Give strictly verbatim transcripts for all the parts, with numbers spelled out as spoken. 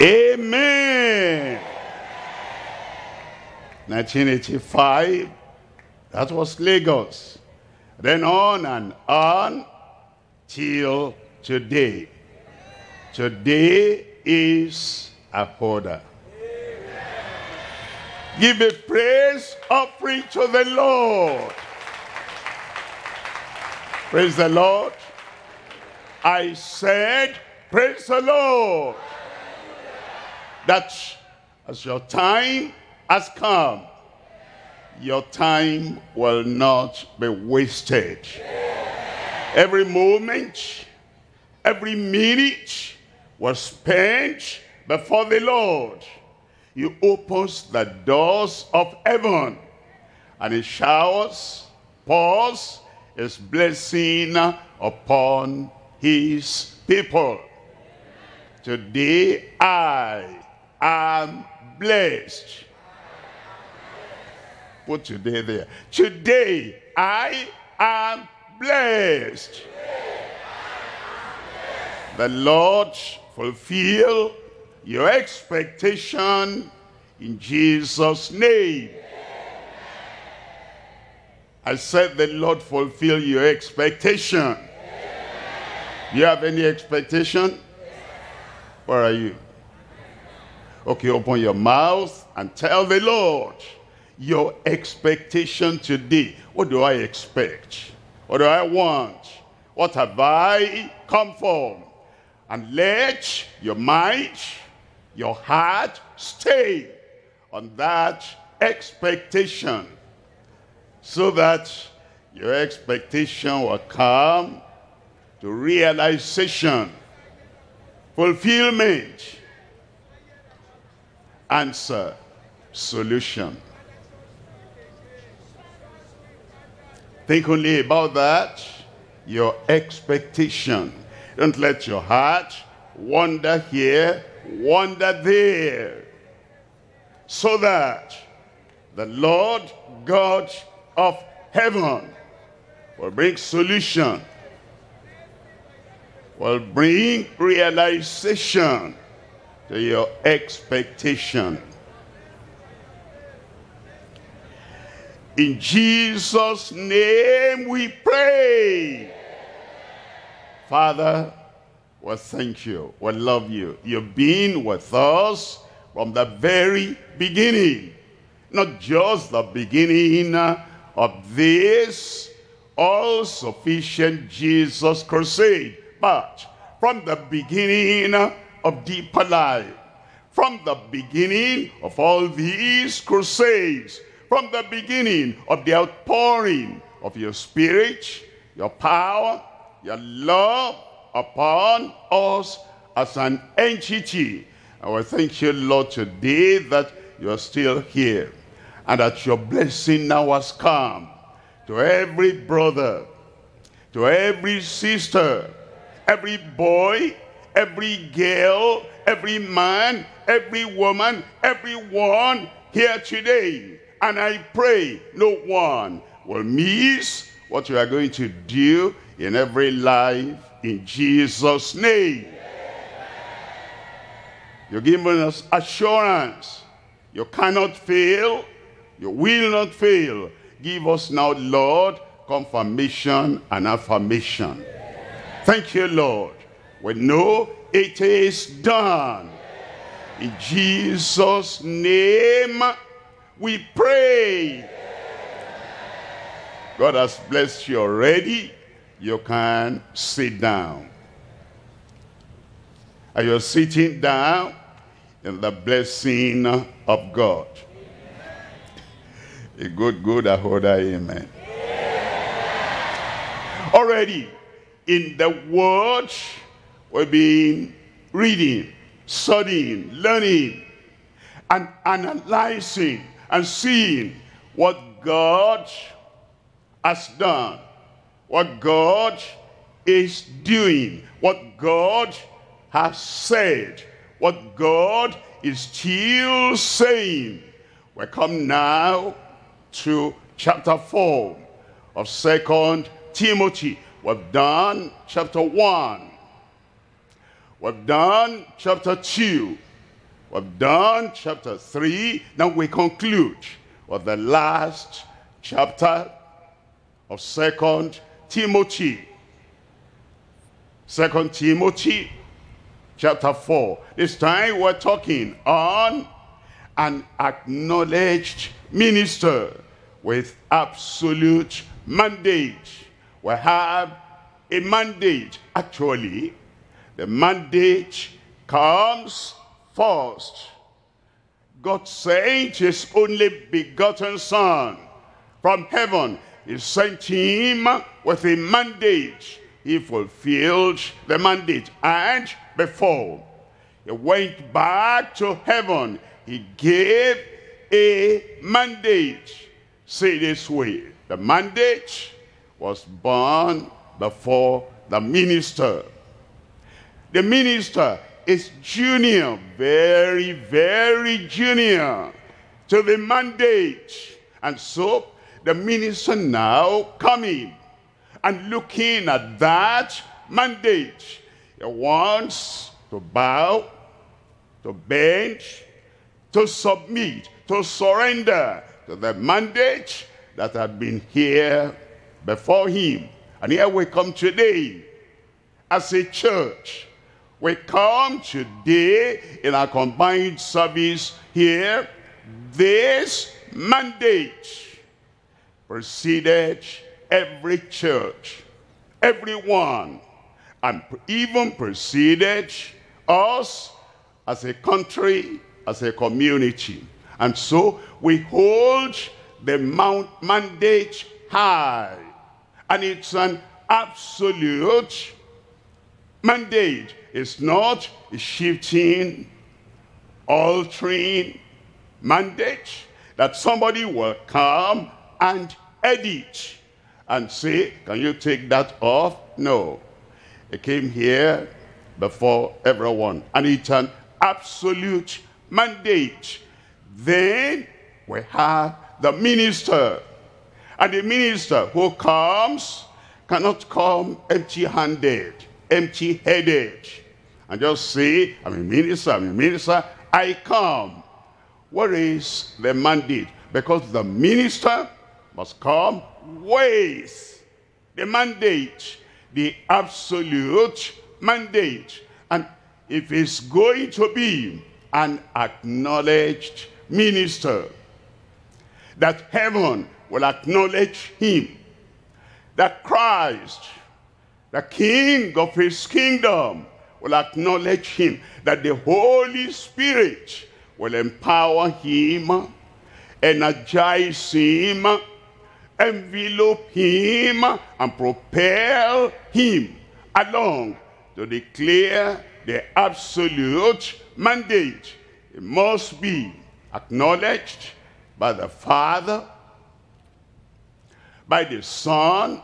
Amen. nineteen eighty-five, that was Lagos. Then on and on till today. Today is Ahoda. Give a praise offering to the Lord. Praise the Lord. I said, praise the Lord. That as your time has come, your time will not be wasted. Every moment, every minute was spent before the Lord. He opens the doors of heaven and he showers, pours his blessing upon his people. Today I am blessed. Put today there. Today I am blessed. The Lord fulfill your expectation in Jesus' name. I said the Lord fulfill your expectation. Do you have any expectation? Where are you? Okay, open your mouth and tell the Lord your expectation today. What do I expect? What do I want? What have I come for? And let your mind, your heart stay on that expectation, so that your expectation will come to realization, fulfillment, answer, solution. Think only about that, your expectation. Don't let your heart wander here, wander there, so that the Lord God of heaven will bring solution, will bring realization to your expectation. In Jesus' name we pray. Father, we thank you, we love you. You've been with us from the very beginning. Not just the beginning of this all-sufficient Jesus crusade, but from the beginning of Deeper Life, from the beginning of all these crusades, from the beginning of the outpouring of your Spirit, your power, your love upon us as an entity. And we thank you, Lord, today that you are still here, and that your blessing now has come to every brother, to every sister, every boy, every girl, every man, every woman, everyone here today. And I pray no one will miss what you are going to do in every life, in Jesus' name. You're giving us assurance. You cannot fail. You will not fail. Give us now, Lord, confirmation and affirmation. Thank you, Lord. We know it is done. In Jesus' name we pray. God has blessed you already. You can sit down. And you're sitting down in the blessing of God. A good, good Ahoda, amen. Already in the word we've been reading, studying, learning, and analyzing, and seeing what God has done, what God is doing, what God has said, what God is still saying. We come now to chapter four of Second Timothy. We've done chapter one. We've done chapter two. We've done chapter three. Now we conclude with the last chapter of Second Timothy. Second Timothy chapter four. This time we're talking on an acknowledged minister with absolute mandate. We have a mandate. Actually, the mandate comes first. God sent his only begotten Son from heaven. He sent him with a mandate. He fulfilled the mandate. And before he went back to heaven, he gave a mandate. Say this way: the mandate was born before the minister. The minister is junior, very, very junior to the mandate. And so the minister now coming and looking at that mandate, he wants to bow, to bend, to submit, to surrender to the mandate that had been here before him. And here we come today as a church. We come today in our combined service here. This mandate preceded every church, everyone, and even preceded us as a country, as a community. And so we hold the mount mandate high, and it's an absolute mandate. It's not a shifting, altering mandate that somebody will come and edit and say, can you take that off? No. It came here before everyone, and it's an absolute mandate. Then we have the minister, and the minister who comes cannot come empty-handed, empty-headed, and just say, I'm a minister, I'm a minister, I come. What is the mandate? Because the minister must come with the mandate, the absolute mandate. And if it's going to be an acknowledged minister, that heaven will acknowledge him, that Christ, the King of his kingdom, will acknowledge him, that the Holy Spirit will empower him, energize him, envelope him, and propel him along to declare the absolute mandate. It must be acknowledged by the Father, by the Son,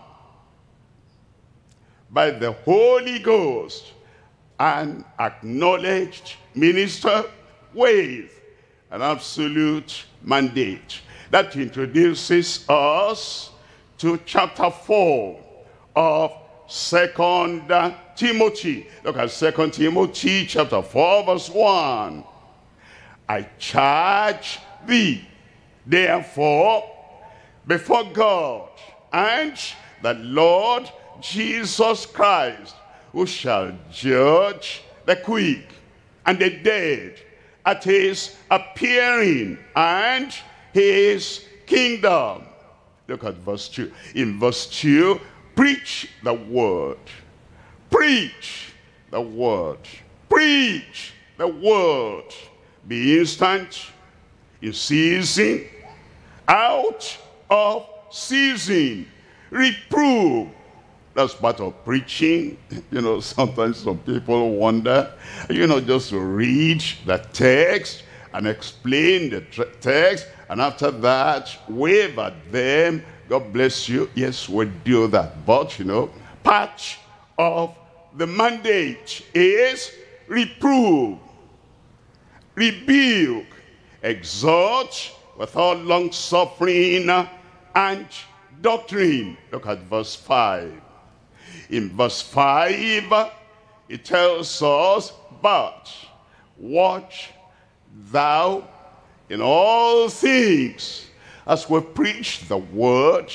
by the Holy Ghost, an acknowledged minister with an absolute mandate. That introduces us to chapter four of Second Timothy. Look at Second Timothy chapter four verse one. I charge thee, therefore, before God and the Lord Jesus Christ, who shall judge the quick and the dead at his appearing and his kingdom. Look at verse two. In verse two, preach the word. Preach the word. Preach the word. Be instant, in season, out of season. Reprove. That's part of preaching. You know, sometimes some people wonder, you know, just to read the text and explain the text, and after that, wave at them. God bless you. Yes, we do that. But, you know, part of the mandate is reprove, rebuke, exhort with all long suffering and doctrine. Look at verse five. In verse five, it tells us, but watch thou in all things, as we preach the word,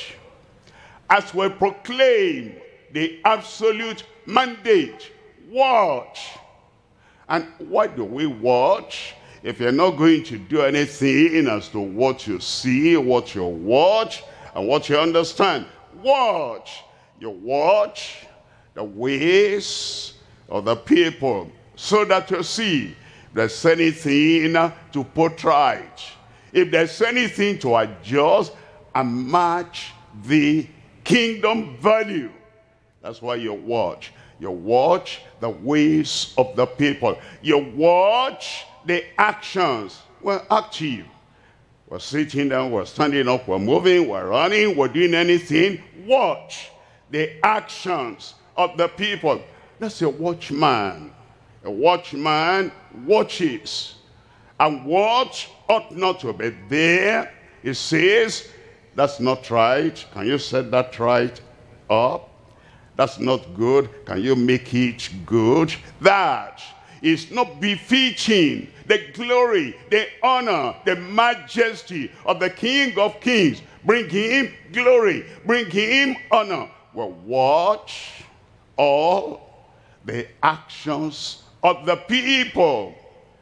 as we proclaim the absolute mandate, watch. And why do we watch? If you're not going to do anything as to what you see, what you watch, and what you understand, watch. You watch the ways of the people, so that you see if there's anything to put right, if there's anything to adjust and match the kingdom value. That's why you watch. You watch the ways of the people. You watch the actions. We're active. We're sitting down, we're standing up, we're moving, we're running, we're doing anything. Watch the actions of the people. That's a watchman. A watchman watches. And what ought not to be there, it says, that's not right. Can you set that right up? That's not good. Can you make it good? That is not befitting the glory, the honor, the majesty of the King of Kings. Bring him glory. Bring him honor. Well, watch all the actions of the people.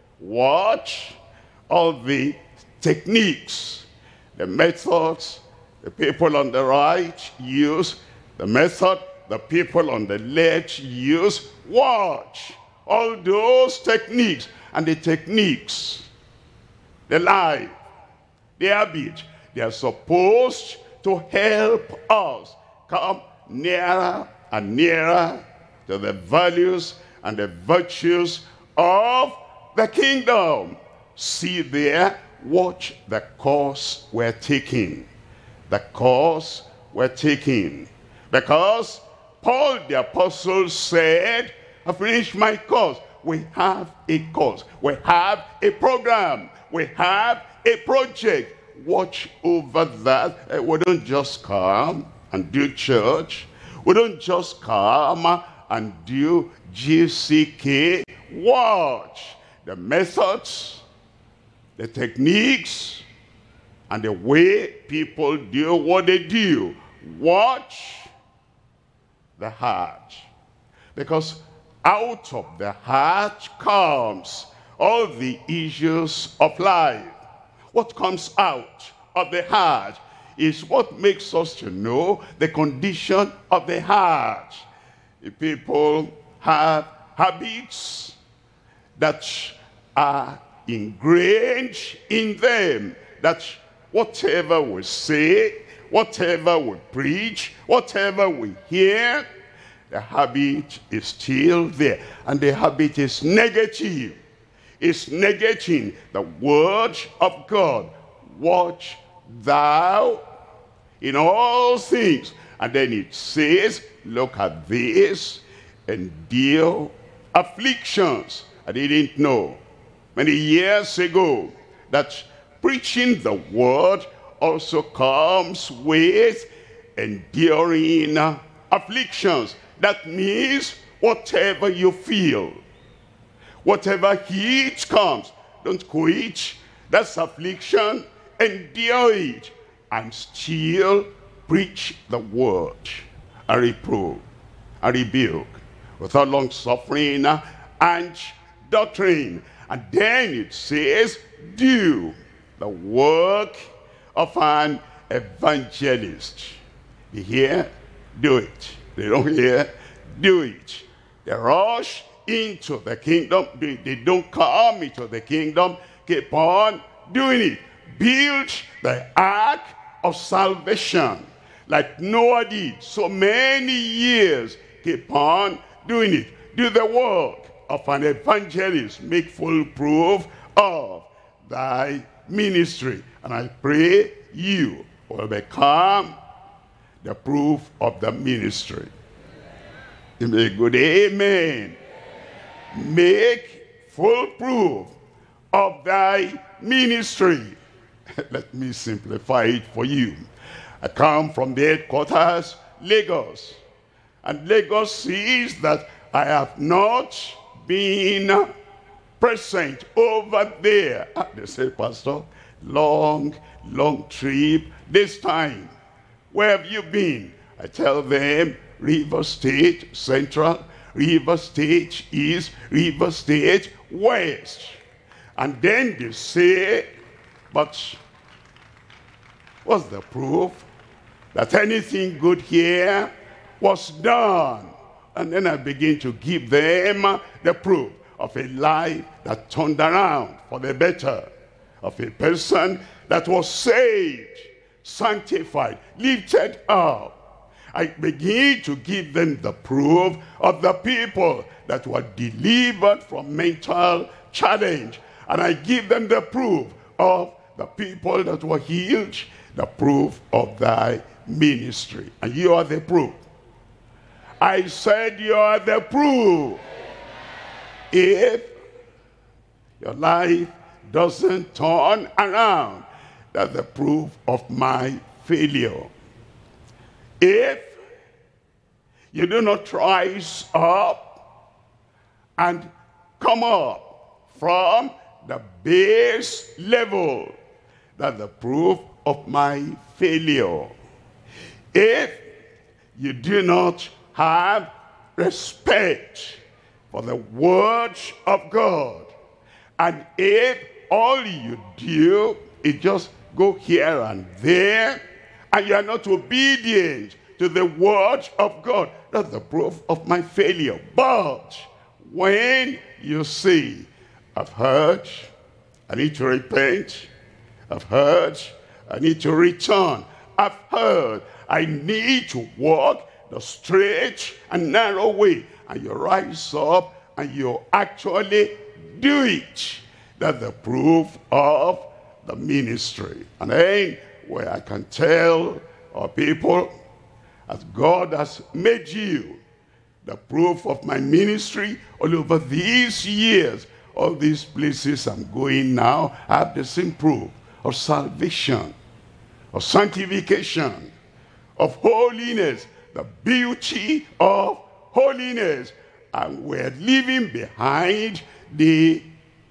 Watch all the techniques, the methods the people on the right use, the method the people on the left use. Watch all those techniques. And the techniques, the life, the habit, they are supposed to help us come nearer and nearer to the values and the virtues of the kingdom. See there, watch the course we're taking. The course we're taking. Because Paul the apostle said, I finished my course. We have a course. We have a program. We have a project. Watch over that. Uh, we don't just come and do church. We don't just come and do G C K. Watch the methods, the techniques, and the way people do what they do. Watch the heart. Because out of the heart comes all the issues of life. What comes out of the heart is what makes us to know the condition of the heart. The people have habits that are ingrained in them, that whatever we say, whatever we preach, whatever we hear, the habit is still there. And the habit is negative. It's negating the word of God. Watch thou in all things. And then it says, look at this, endure afflictions. I didn't know many years ago that preaching the word also comes with enduring afflictions. That means whatever you feel, whatever heat comes, don't quit. That's affliction. Endure it and still preach the word and reprove and rebuke without long suffering and doctrine. And then it says, do the work of an evangelist. You hear? Do it. They don't hear? Do it. They rush into the kingdom. They, they don't come into the kingdom. Keep on doing it. Build the ark of salvation like Noah did so many years. Keep on doing it. Do the work of an evangelist. Make full proof of thy ministry. And I pray you will become the proof of the ministry. You may good amen. Make full proof of thy ministry. Let me simplify it for you. I come from the headquarters, Lagos. And Lagos sees that I have not been present over there. And they say, Pastor, long, long trip. This time, where have you been? I tell them, River State Central, River State East, River State West. And then they say, but what's the proof that anything good here was done? And then I begin to give them the proof of a life that turned around for the better, of a person that was saved, sanctified, lifted up. I begin to give them the proof of the people that were delivered from mental challenge. And I give them the proof of the people that were healed, the proof of thy ministry. And you are the proof. I said you are the proof. If your life doesn't turn around, that's the proof of my failure. If you do not rise up and come up from the base level, that's the proof of my failure. If you do not have respect for the word of God, and if all you do is just go here and there, and you are not obedient to the word of God, that's the proof of my failure. But when you say, I've heard, I need to repent, I've heard, I need to return, I've heard, I need to walk the straight and narrow way, and you rise up and you actually do it, that's the proof of the ministry. And then where I can tell our people, as God has made you the proof of my ministry all over these years, all these places I'm going now, I have the same proof of salvation, of sanctification, of holiness, the beauty of holiness. And we're leaving behind the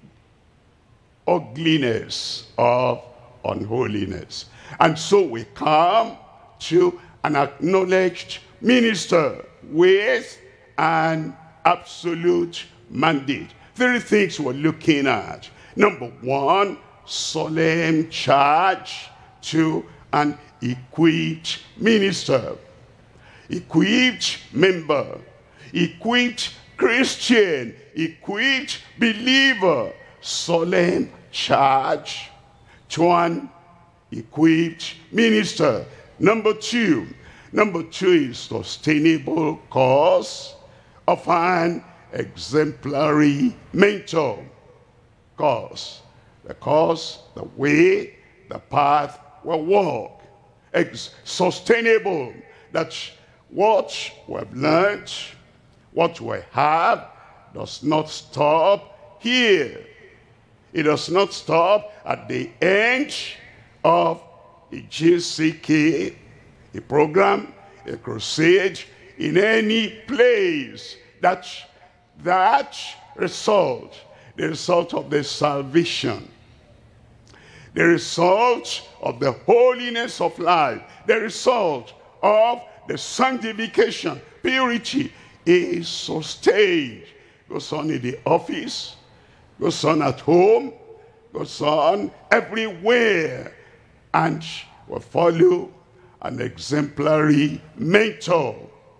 ugliness of unholiness. And so we come to an acknowledged minister with an absolute mandate. Three things we're looking at. Number one, solemn charge to an equipped minister, equipped member, equipped Christian, equipped believer. Solemn charge to an equipped minister. Number two, number two is sustainable cause of an exemplary mentor. Cause, the cause, the way, the path will walk. Ex sustainable, that what we've learned, what we have, does not stop here. It does not stop at the end of a G C K, a program, a crusade, in any place. That, that result, the result of the salvation, the result of the holiness of life, the result of the sanctification, purity, is sustained. Goes on in the office, goes on at home, goes on everywhere, and will follow an exemplary mentor.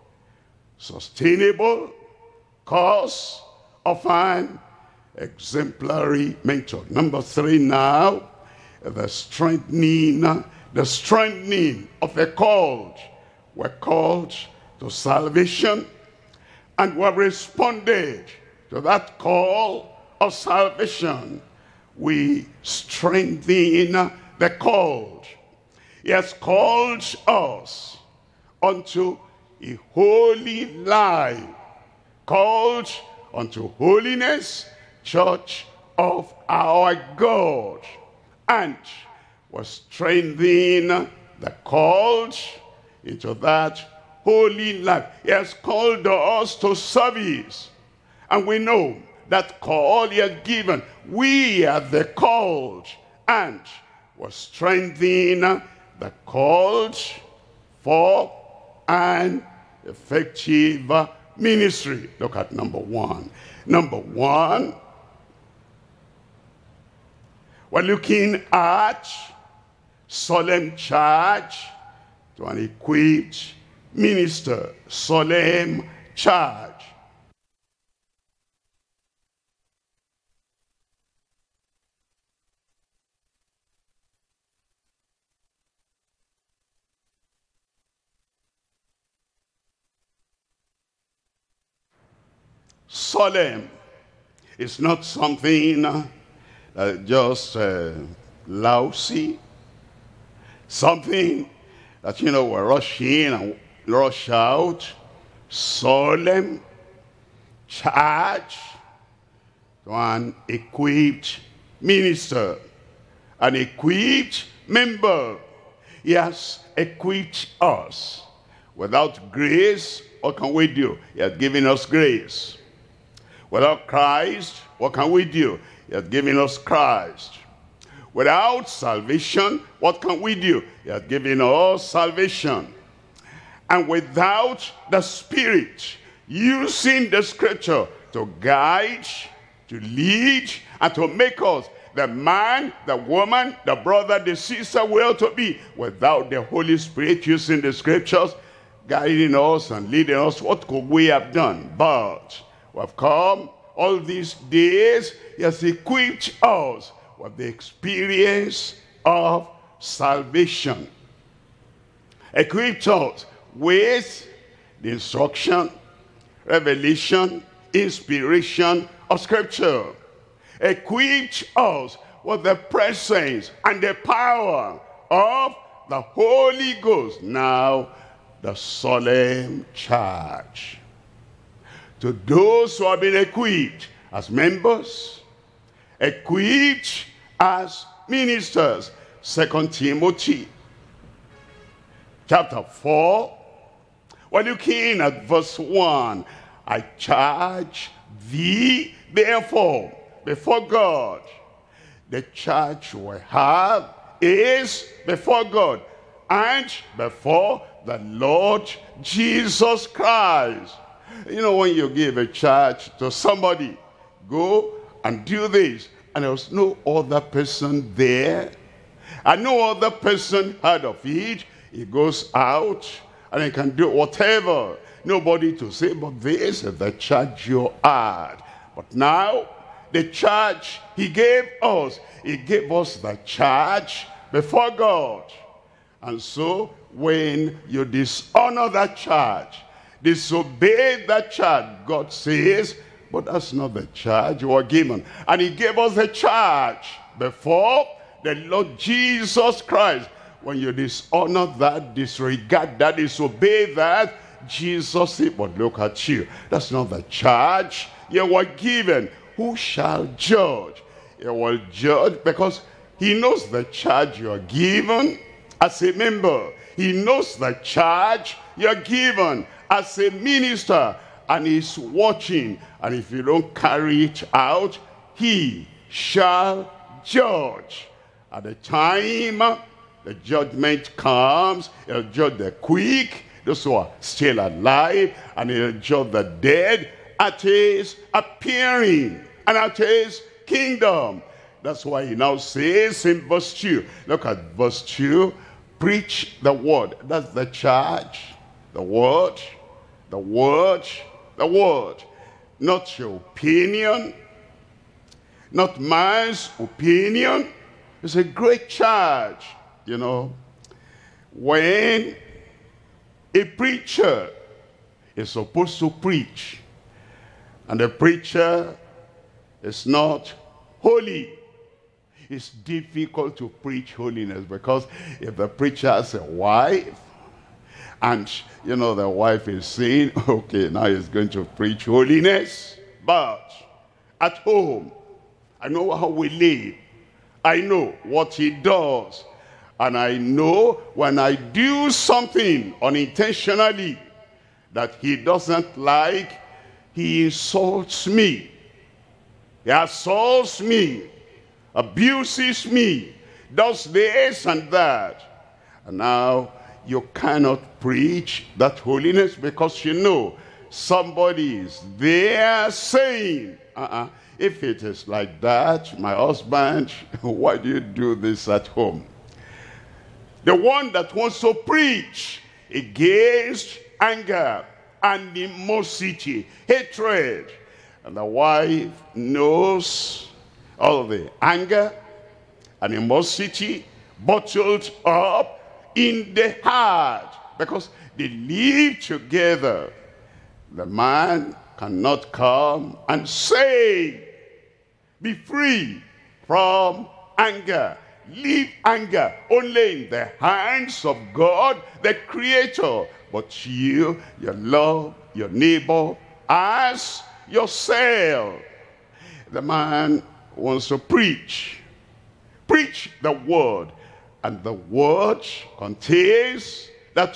Sustainable cause of an exemplary mentor. Number three now, the strengthening, the strengthening of the called. We're called to salvation, and we have responded to that call of salvation. We strengthen the called. He has called us unto a holy life, called unto holiness, church of our God, and was strengthening the called into that holy life. He has called us to service, and we know that call he has given. We are the called, and will strengthen the called for an effective ministry. Look at number one. Number one, we're looking at solemn charge to an equipped minister. Solemn charge. Solemn. It's not something uh, just uh, lousy. Something that, you know, we rush in and rush out. Solemn charge to an equipped minister, an equipped member. He has equipped us. Without grace, what can we do? He has given us grace. Without Christ, what can we do? He has given us Christ. Without salvation, what can we do? He has given us salvation. And without the Spirit using the Scripture to guide, to lead, and to make us the man, the woman, the brother, the sister we ought to be, without the Holy Spirit using the Scriptures, guiding us and leading us, what could we have done? But we have come all these days, he has equipped us with the experience of salvation. Equipped us with the instruction, revelation, inspiration of Scripture. Equipped us with the presence and the power of the Holy Ghost. Now, the solemn charge to those who have been equipped as members, equipped as ministers. Second Timothy chapter four, we're looking at verse one. I charge thee therefore before God. The charge we have is before God and before the Lord Jesus Christ. You know, when you give a charge to somebody, go and do this, and there's no other person there, and no other person heard of it, he goes out and he can do whatever. Nobody to say, but this is the charge you had. But now, the charge he gave us, he gave us the charge before God. And so, when you dishonor that charge, disobey that charge, God says, but that's not the charge you were given. And he gave us a charge before the Lord Jesus Christ. When you dishonor that, disregard that, disobey that, Jesus said, but look at you. That's not the charge you were given. Who shall judge? You will judge because he knows the charge you are given as a member. He knows the charge you're given as a minister, and he's watching. And if you don't carry it out, he shall judge. At the time the judgment comes, he'll judge the quick, those who are still alive, and he'll judge the dead at his appearing and at his kingdom. That's why he now says in verse two, look at verse two, preach the word. That's the charge. The word, the word, the word. Not your opinion, not man's opinion. It's a great charge, you know. When a preacher is supposed to preach, and the preacher is not holy, it's difficult to preach holiness, because if the preacher has a wife, and you know the wife is saying, okay, now he's going to preach holiness, but at home, I know how we live, I know what he does, and I know when I do something unintentionally that he doesn't like, he insults me. He assaults me, abuses me, does this and that. And now you cannot preach that holiness because you know somebody is there saying, uh-uh, if it is like that, my husband, why do you do this at home? The one that wants to preach against anger, animosity, hatred, and the wife knows all the anger, animosity bottled up in the heart because they live together. The man cannot come and say, be free from anger. Leave anger only in the hands of God, the Creator. But you, you love your neighbor as yourself. The man wants to preach. Preach the word. And the word contains that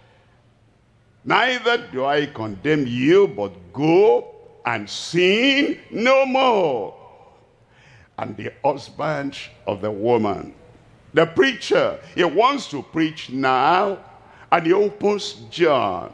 neither do I condemn you, but go and sin no more. And the husband of the woman, the preacher, he wants to preach now, and he opens John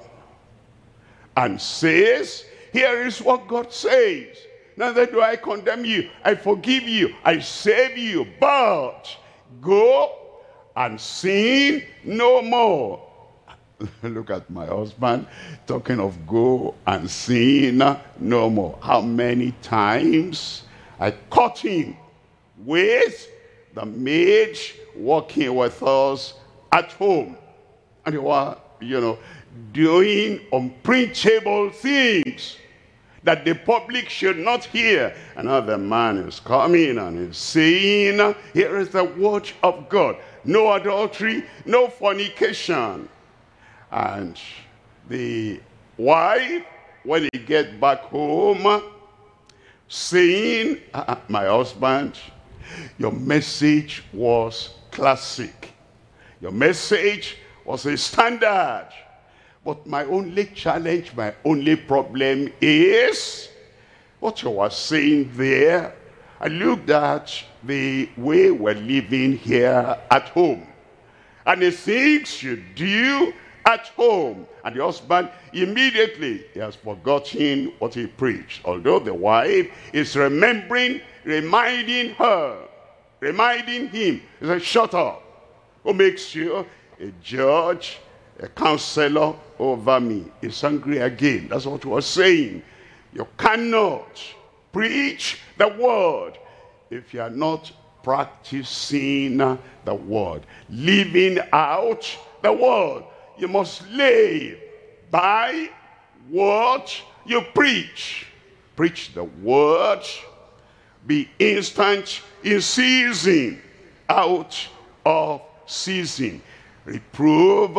and says, here is what God says. Neither do I condemn you. I forgive you. I save you. But go and sin no more. Look at my husband talking of go and sin no more. How many times I caught him with the maid working with us at home. And they were, you know, doing unprintable things that the public should not hear. And now the man is coming and is saying, here is the word of God. No adultery, no fornication. And the wife, when he gets back home, saying, uh, my husband, your message was classic. Your message was a standard. But my only challenge, my only problem is what you were saying there. I looked at the way we're living here at home, and the things you do at home. And the husband, immediately, he has forgotten what he preached. Although the wife is remembering, reminding her, reminding him. He says, shut up. Who makes you a judge, a counselor over me? He's angry again. That's what we're saying. You cannot preach the word if you are not practicing the word, living out the word. You must live by what you preach. Preach the word. Be instant in season, out of season. Reprove.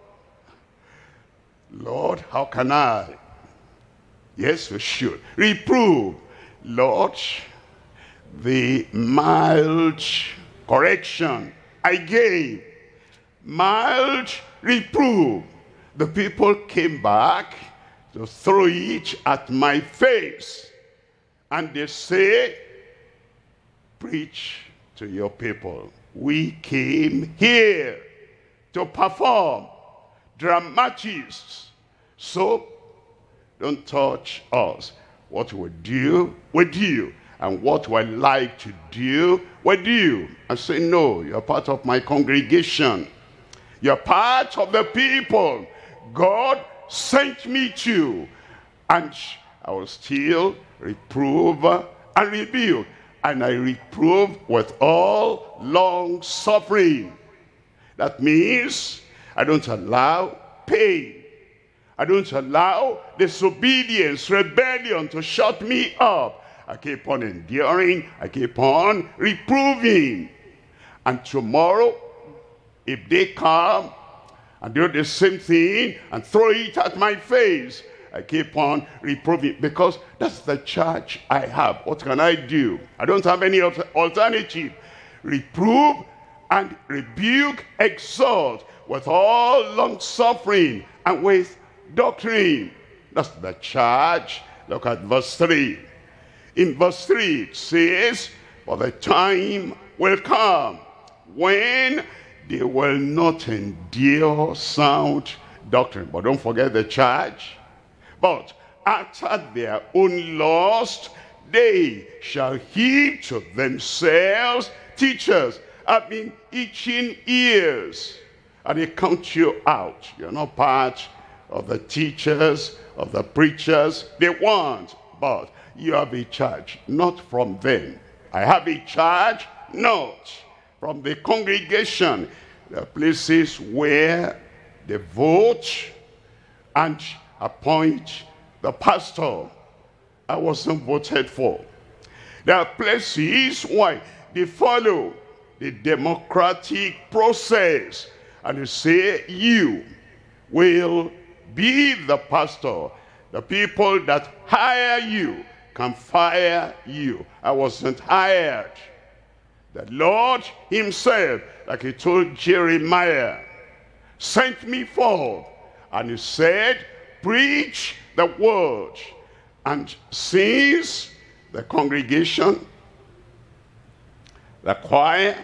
Lord, how can I? Yes, you should. Reprove. Lord, the mild correction I gave, mild reprove. The people came back to throw it at my face. And they say, preach to your people. We came here to perform dramatists. So don't touch us. What we do, we do. And what we like to do, we do. I say, no, you're part of my congregation. You're part of the people God sent me to. And I will still reprove and rebuke. And I reprove with all long suffering. That means I don't allow pain. I don't allow disobedience, rebellion to shut me up. I keep on enduring. I keep on reproving. And tomorrow, if they come and do the same thing and throw it at my face, I keep on reproving, because that's the charge I have. What can I do? I don't have any alternative. Reprove and rebuke, exhort with all long suffering and with doctrine. That's the charge. Look at verse three. In verse three it says, for the time will come when they will not endure sound doctrine. But don't forget the charge. But after their own lust, they shall heap to themselves teachers, having itching ears. And they count you out. You're not part of the teachers, of the preachers they want. But you have a charge, not from them. I have a charge, not from the congregation. The places where they vote and appoint the pastor I wasn't voted for. There are places why they follow the democratic process and they say you will be the pastor. The people that hire you can fire you. I wasn't hired. The Lord himself, like he told Jeremiah, sent me forth, and he said, preach the word. And since the congregation, the choir,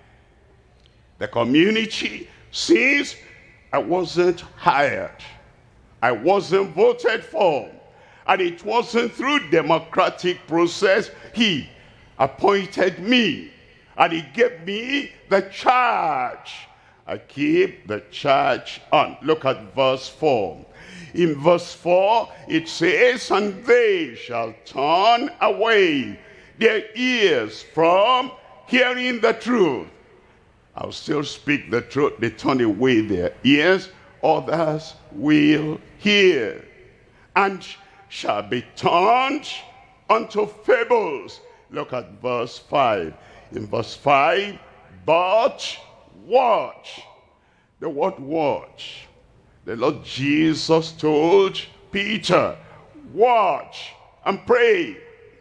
the community, since I wasn't hired, I wasn't voted for, and it wasn't through democratic process, he appointed me, and he gave me the charge. I keep the charge on. Look at verse four. In verse four, it says, and they shall turn away their ears from hearing the truth. I'll still speak the truth. They turn away their ears, others will hear, and shall be turned unto fables. Look at verse five. In verse five, but watch. The word watch. The Lord Jesus told Peter, watch and pray.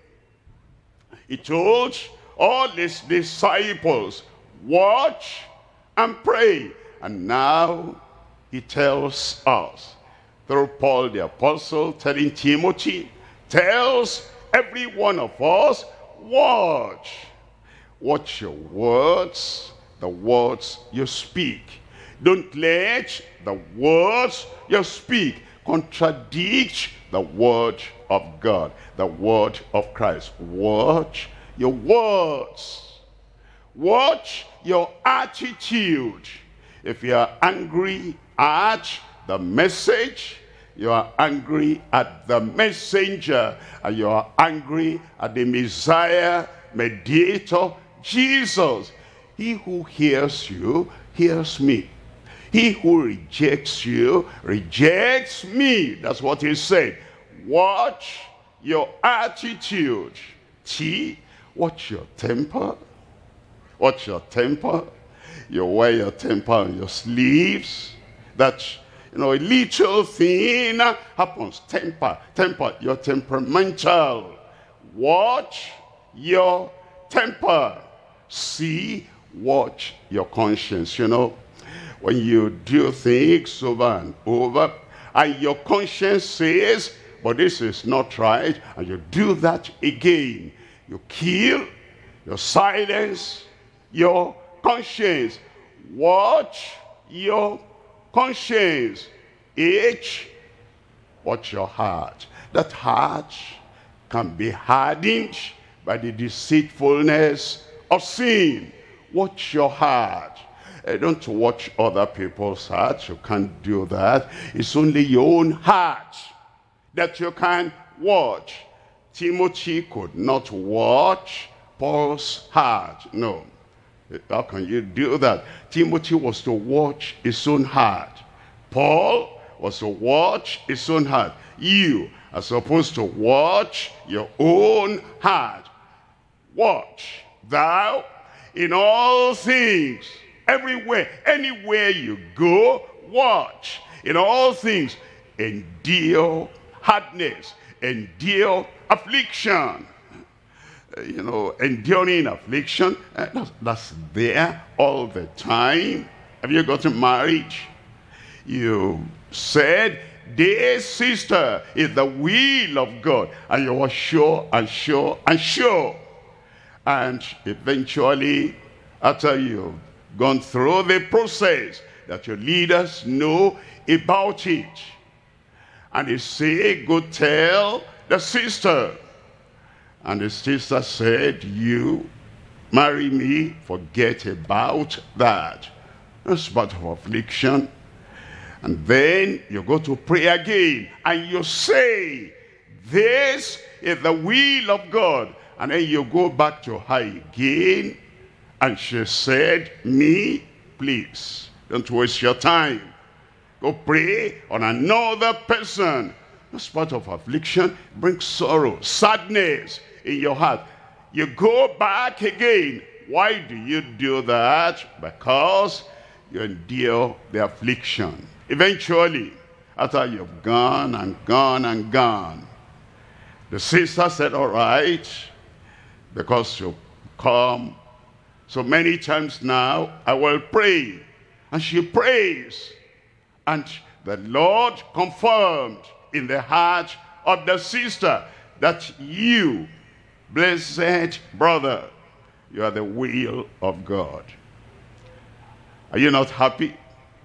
He told all his disciples, watch and pray. And now he tells us, through Paul the apostle, telling Timothy, tells every one of us, watch. Watch your words, the words you speak. Don't let the words you speak contradict the word of God, the word of Christ. Watch your words. Watch your attitude. If you are angry at the message, you are angry at the messenger, and you are angry at the Messiah, mediator, Jesus. He who hears you, hears me. He who rejects you, rejects me. That's what he said. Watch your attitude. T, watch your temper. Watch your temper. You wear your temper on your sleeves. That, you know, a little thing happens. Temper, temper, you're temperamental. Watch your temper. C, watch your conscience. You know, when you do things over and over, and your conscience says, but this is not right, and you do that again, you kill, you silence your conscience. Watch your conscience. H, watch your heart. That heart can be hardened by the deceitfulness of sin. Watch your heart. Uh, don't watch other people's hearts. You can't do that. It's only your own heart that you can watch. Timothy could not watch Paul's heart. No. How can you do that? Timothy was to watch his own heart. Paul was to watch his own heart. You are supposed to watch your own heart. Watch thou in all things, everywhere, anywhere you go, watch. In all things, endure hardness, endure affliction. Uh, you know, enduring affliction, uh, that's, that's there all the time. Have you gotten married? You said this sister is the will of God. And you were sure and sure and sure. And eventually, after you've gone through the process that your leaders know about it, and they say, go tell the sister. And the sister said, you marry me, forget about that. That's part of affliction. And then you go to pray again, and you say, this is the will of God. And then you go back to her again, and she said, me, please, don't waste your time. Go pray on another person. That's part of affliction. Brings sorrow, sadness in your heart. You go back again. Why do you do that? Because you endure the affliction. Eventually, after you've gone and gone and gone, the sister said, all right, because you come so many times now, I will pray. And she prays. And the Lord confirmed in the heart of the sister that you, blessed brother, you are the will of God. Are you not happy?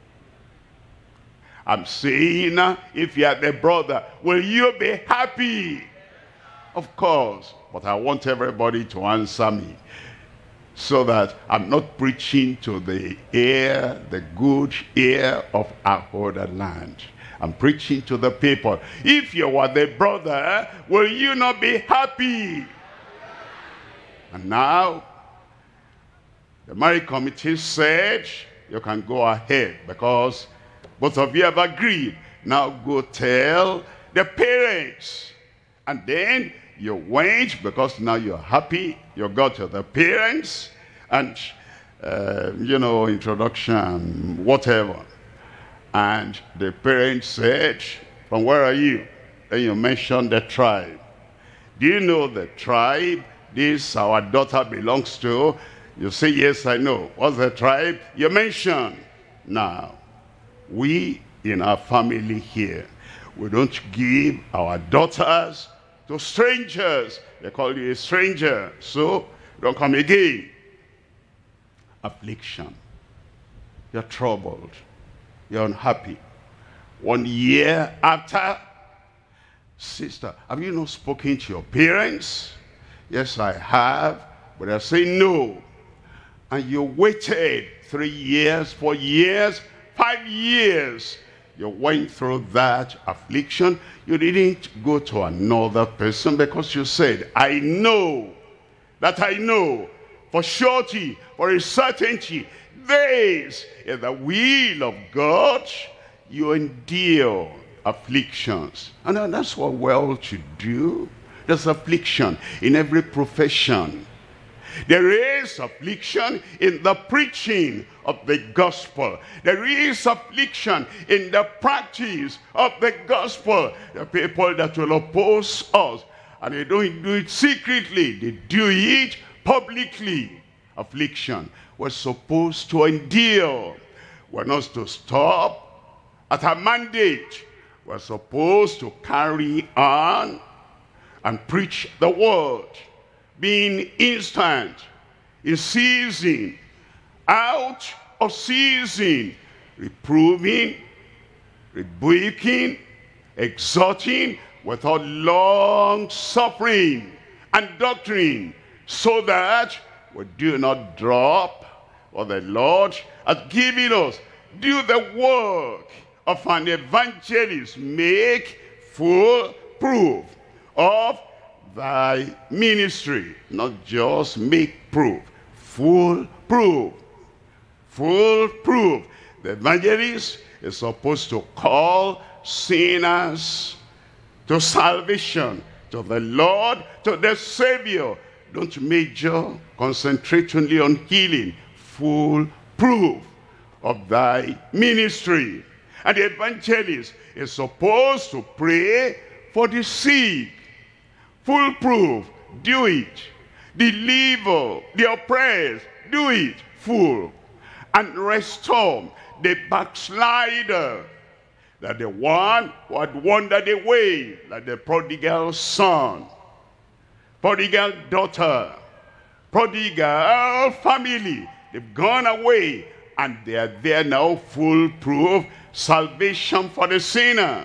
I'm saying, if you are the brother, will you be happy? Of course, but I want everybody to answer me, so that I'm not preaching to the ear, the good ear of our other land. I'm preaching to the people. If you were the brother, will you not be happy? And now, the marriage committee said, you can go ahead, because both of you have agreed. Now go tell the parents. And then you went, because now you're happy. You got to the parents, and, uh, you know, introduction, whatever. And the parents said, from where are you? Then you mentioned the tribe. Do you know the tribe this our daughter belongs to? You say, yes, I know. What's the tribe? You mentioned. Now, we in our family here, we don't give our daughters to strangers. They call you a stranger, so don't come again. Affliction. You're troubled. You're unhappy. One year after, sister, have you not spoken to your parents? Yes, I have, but they're saying no. And you waited three years, four years, five years. You went through that affliction. You didn't go to another person, because you said, I know that I know for surety, for a certainty, this is the will of God. You endure afflictions. And that's what we're all to do. There's affliction in every profession. There is affliction in the preaching of the gospel. There is affliction in the practice of the gospel. The people that will oppose us, and they don't do it secretly, they do it publicly. Affliction. We're supposed to endure. We're not to stop at a mandate. We're supposed to carry on and preach the word, being instant, in season, out of season, reproving, rebuking, exhorting, without long suffering and doctrine, so that we do not drop what the Lord has given us. Do the work of an evangelist. Make full proof of thy ministry. Not just make proof, full proof. Full proof. The evangelist is supposed to call sinners to salvation, to the Lord, to the Savior. Don't major, concentrate only on healing. Full proof of thy ministry. And the evangelist is supposed to pray for the sick. Full proof, do it. Deliver the oppressed, do it. Full. And restore the backslider. that the one who had wandered away, like the prodigal son, prodigal daughter, prodigal family, they've gone away, and they are there now, foolproof salvation for the sinner,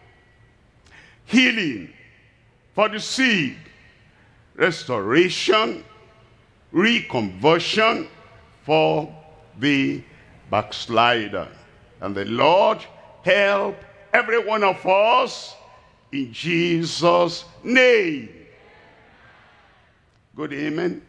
healing for the sick, restoration, reconversion for the backslider. And the Lord help every one of us in Jesus' name. Good amen.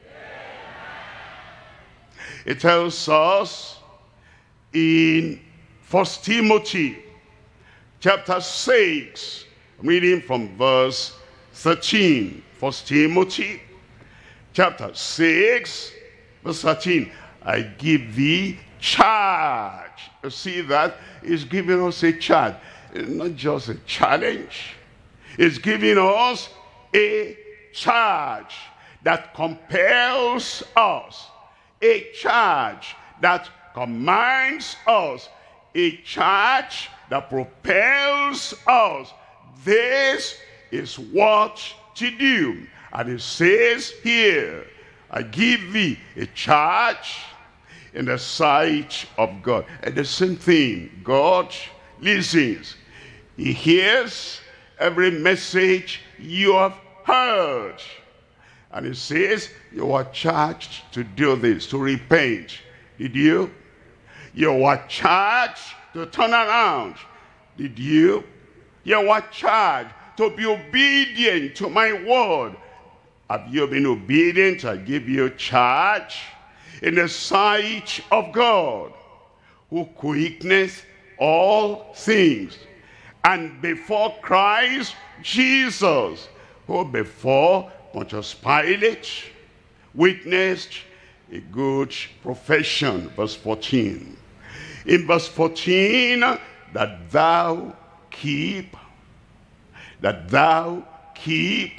It tells us in First Timothy chapter six, I'm reading from verse thirteen. First Timothy chapter six, verse thirteen. I give thee charge. You see that? It's giving us a charge. It's not just a challenge. It's giving us a charge that compels us. A charge that commands us. A charge that propels us. This is what to do. And it says here, I give thee a charge in the sight of God. And the same thing, God listens. He hears every message you have heard. And it says, you are charged to do this, to repent. Did you? You are charged to turn around. Did you? You are charged to be obedient to my word. Have you been obedient? I give you charge in the sight of God, who quickeneth all things, and before Christ Jesus, who before Pontius Pilate witnessed a good profession. Verse fourteen. In verse fourteen, that thou keep, that thou keep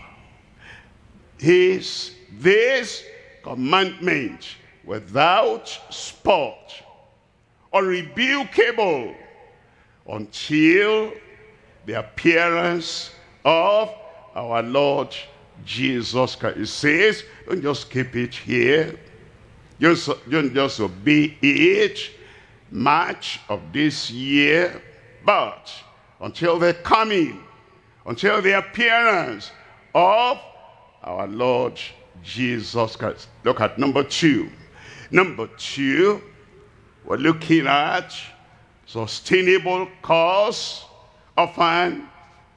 his, this commandment without spot, unrebukable, until the appearance of our Lord Jesus Christ. It says, don't just keep it here. Just, don't just obey it March of this year, but until the coming, until the appearance of our Lord Jesus Christ. Look at number two. Number two, we're looking at sustainable cause of an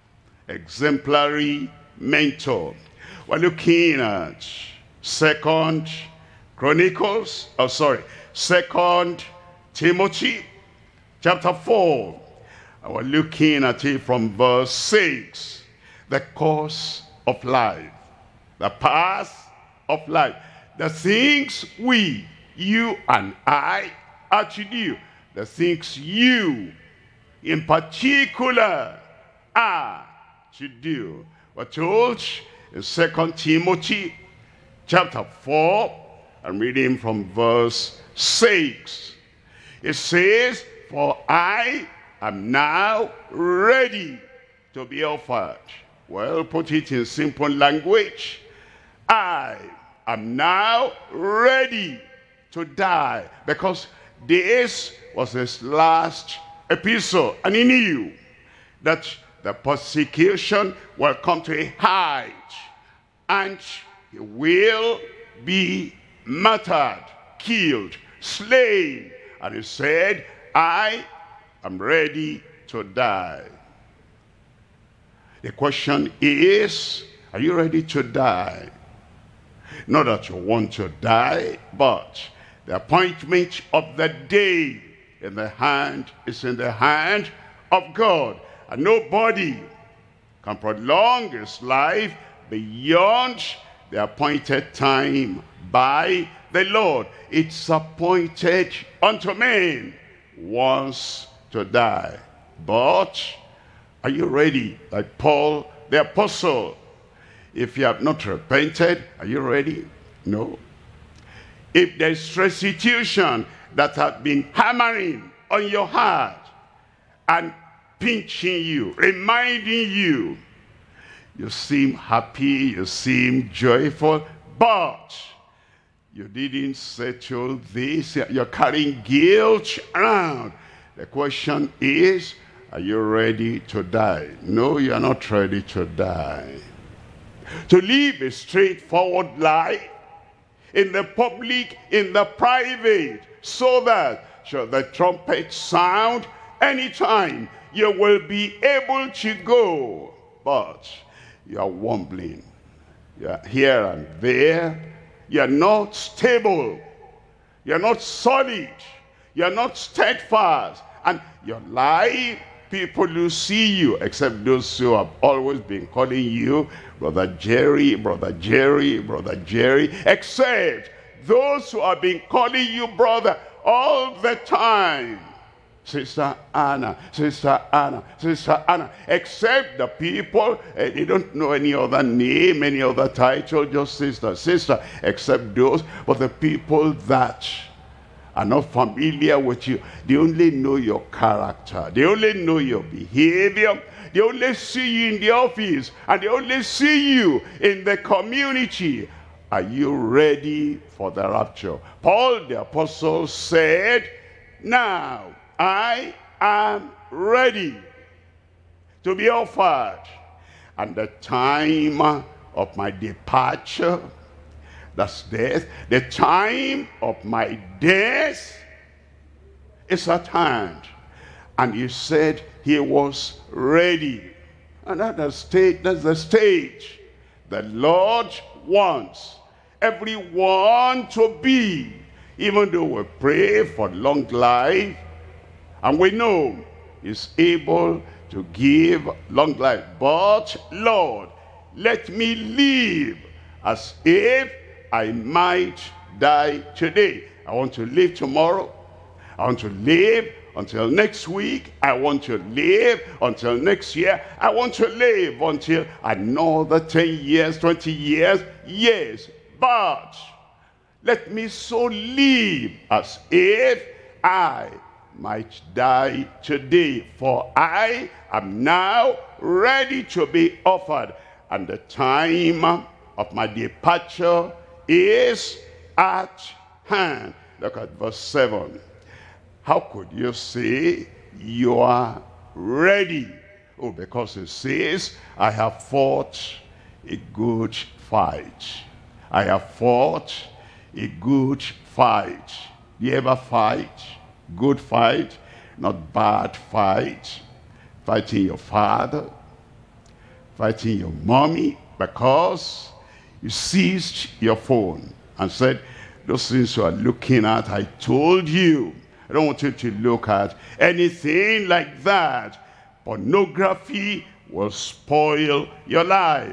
exemplary mentor. We're looking at Second Chronicles, oh sorry, Second Timothy chapter four. And we're looking at it from verse six. The course of life, the path of life, the things we, you and I are to do, the things you in particular are to do. We're told in Second Timothy chapter four, I'm reading from verse six. It says, for I am now ready to be offered. Well, put it in simple language. I am now ready to die, because this was his last epistle, and he knew that the persecution will come to a height, and he will be martyred, killed, slain. And he said, I am ready to die. The question is, are you ready to die? Not that you want to die, but the appointment of the day in the hand is in the hand of God. And nobody can prolong his life beyond the appointed time by the Lord. It's appointed unto men once to die. But are you ready? Like Paul the apostle, if you have not repented, are you ready? No. If there's restitution that has been hammering on your heart, and pinching you, reminding you. You seem happy, you seem joyful, but you didn't settle this. You're carrying guilt around. The question is, are you ready to die? No, you're not ready to die. To live a straightforward life, in the public, in the private, so that should the trumpet sound anytime, you will be able to go. But you are wobbling. You are here and there. You are not stable. You are not solid. You are not steadfast. And your life, people who see you, except those who have always been calling you Brother Jerry, Brother Jerry, Brother Jerry, except those who have been calling you brother all the time. Sister Anna, Sister Anna, Sister Anna, except the people, eh, they don't know any other name, any other title, just sister, sister, except those, but the people that are not familiar with you, they only know your character, they only know your behavior, they only see you in the office, and they only see you in the community. Are you ready for the rapture? Paul the apostle said, now I am ready to be offered, and the time of my departure, that's death, the time of my death is at hand. And he said he was ready. And that's the stage, that's the stage the Lord wants everyone to be. Even though we pray for long life, and we know he's able to give long life. But Lord, let me live as if I might die today. I want to live tomorrow. I want to live until next week. I want to live until next year. I want to live until another ten years, twenty years. Yes, but let me so live as if I might die today, for I am now ready to be offered, and the time of my departure is at hand. Look at verse seven. How could you say you are ready? Oh, because it says, I have fought a good fight. I have fought a good fight. Do you ever fight? Good fight, not bad fight. Fighting your father, fighting your mommy, because you seized your phone and said, those things you are looking at, I told you, I don't want you to look at anything like that. Pornography will spoil your life.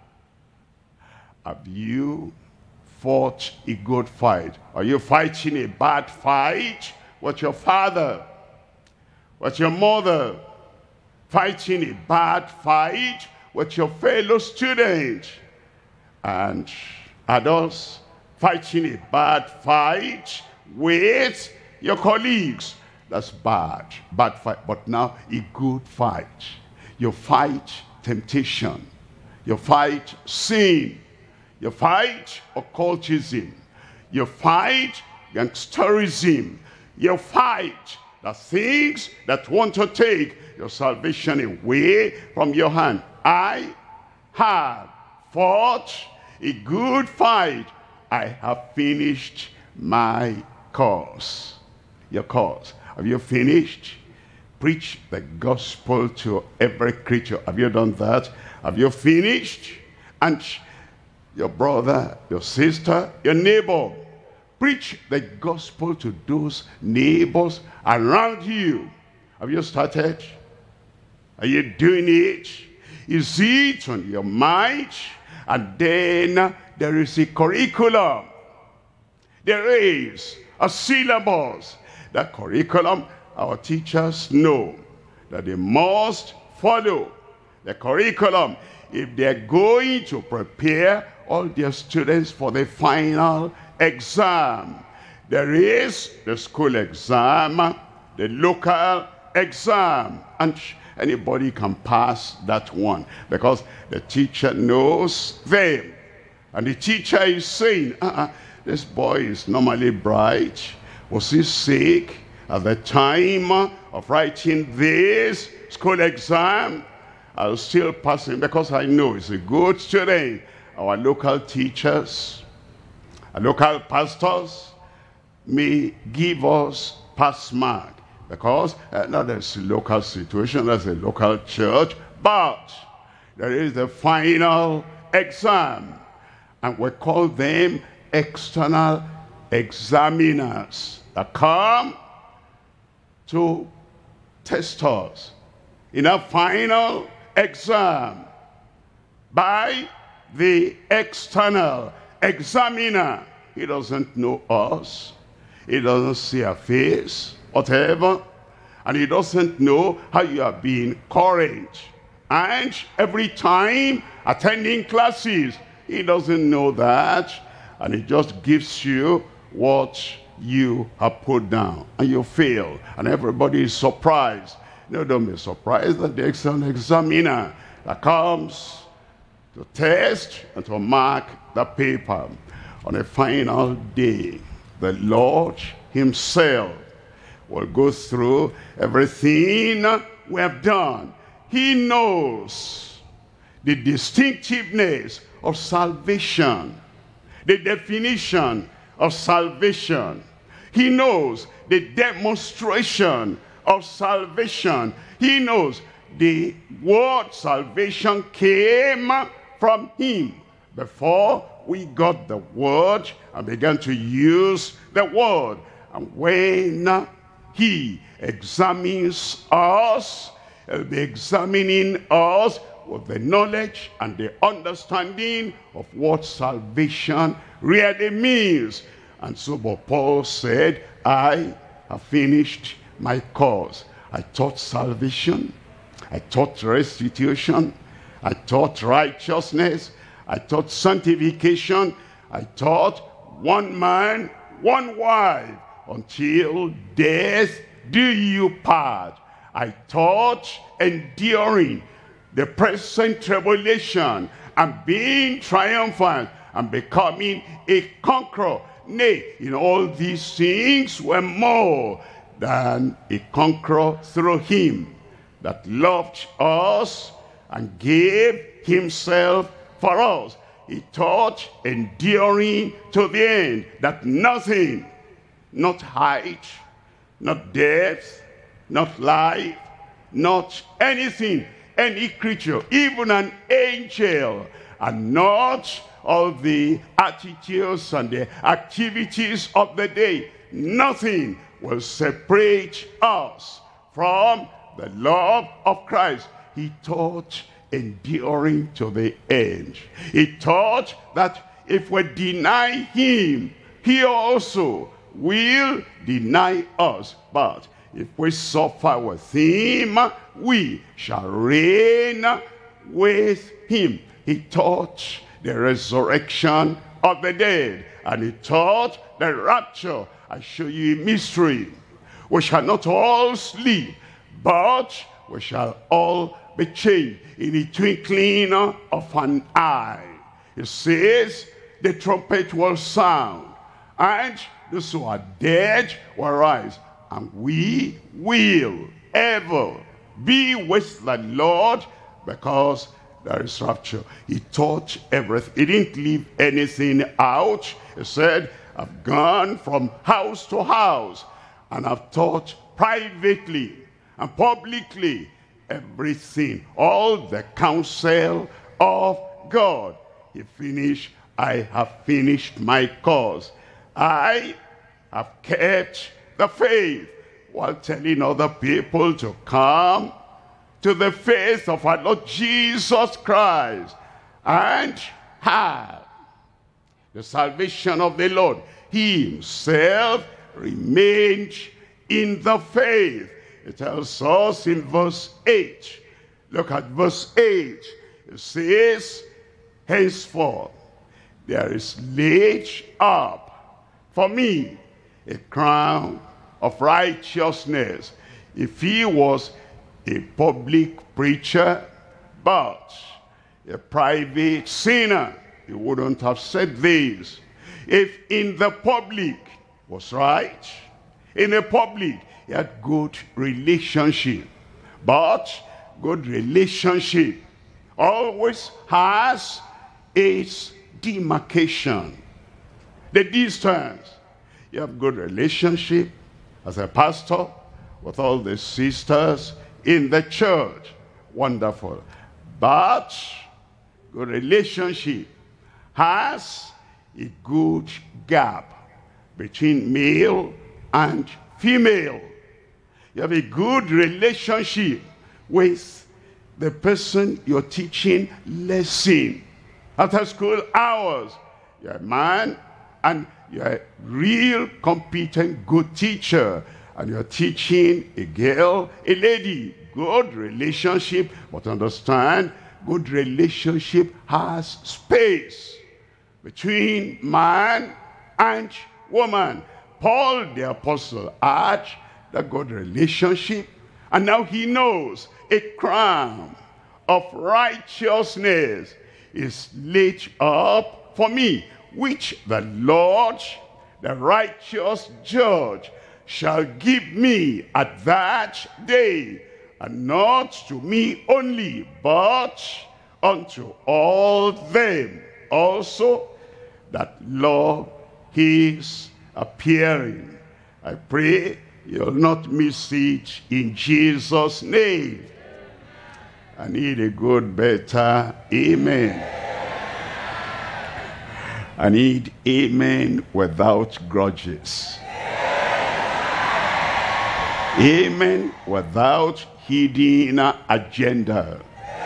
Have you fought a good fight? Are you fighting a bad fight? With your father, with your mother, fighting a bad fight with your fellow student, and adults fighting a bad fight with your colleagues. That's bad, bad fight. But now a good fight. You fight temptation. You fight sin. You fight occultism. You fight gangsterism. You fight the things that want to take your salvation away from your hand. I have fought a good fight. I have finished my course. Your course. Have you finished? Preach the gospel to every creature. Have you done that? Have you finished? And your brother, your sister, your neighbor, preach the gospel to those neighbors around you. Have you started? Are you doing it? Is it on your mind? And then there is a curriculum. There is a syllabus. That curriculum, our teachers know that they must follow. The curriculum, if they're going to prepare all their students for the final exam. There is the school exam, the local exam, and Anybody can pass that one because the teacher knows them. And the teacher is saying, uh-uh, this boy is normally bright. Was he sick at the time of writing this school exam? I'll still pass him because I know he's a good student. Our local teachers, our local pastors may give us pass mark because uh, now there's a local situation, there's a local church, but there is the final exam, and we call them external examiners that come to test us in a final exam by the external examiner. He doesn't know us, he doesn't see our face, whatever, and he doesn't know how you are being current. And every time attending classes, he doesn't know that, and he just gives you what you have put down, and you fail, and everybody is surprised. No, don't be surprised that the external examiner that comes to test and to mark the paper on a final day, the Lord himself will go through everything we have done. He knows the distinctiveness of salvation, the definition of salvation. He knows the demonstration of salvation. He knows the word salvation came from him before we got the word and began to use the word. And when he examines us, he'll be examining us with the knowledge and the understanding of what salvation really means. And so but Paul said, I have finished my course. I taught salvation, I taught restitution, I taught righteousness, I taught sanctification, I taught one man, one wife, until death do you part. I taught enduring the present tribulation and being triumphant and becoming a conqueror. Nay, in all these things were more than a conqueror through him that loved us and gave himself for us. He taught enduring to the end, that nothing, not height, not depth, not life, not anything, any creature, even an angel, and not all the attitudes and the activities of the day, nothing will separate us from the love of Christ. He taught enduring to the end. He taught that if we deny him, he also will deny us. But if we suffer with him, we shall reign with him. He taught the resurrection of the dead, and he taught the rapture. I show you a mystery. We shall not all sleep, but we shall all be changed in the twinkling of an eye. It says the trumpet will sound, and those who are dead will rise, and we will ever be with the Lord, because there is rapture. He taught everything. He didn't leave anything out. He said, I've gone from house to house, and I've taught privately and publicly everything, all the counsel of God. He finished, I have finished my course. I have kept the faith, while telling other people to come to the faith of our Lord Jesus Christ and have the salvation of the Lord. He himself remained in the faith. It tells us in verse eight. Look at verse eight. It says, henceforth there is laid up for me a crown of righteousness. If he was a public preacher, but a private sinner. He wouldn't have said this. If in the public was right, in the public he had good relationship, but good relationship always has its demarcation, the distance. You have good relationship as a pastor with all the sisters in the church, wonderful. But good relationship has a good gap between male and female. You have a good relationship with the person you're teaching lesson after school hours. You're a man and you're a real competent good teacher, and you're teaching a girl, a lady. Good relationship, but understand, good relationship has space between man and woman. Paul the apostle had that good relationship, and now he knows a crown of righteousness is laid up for me, which the Lord, the righteous judge, shall give me at that day, and not to me only, but unto all them also that love his appearing. I pray you'll not miss it in Jesus' name. I need a good, better amen. I need amen without grudges. Amen without hidden agenda.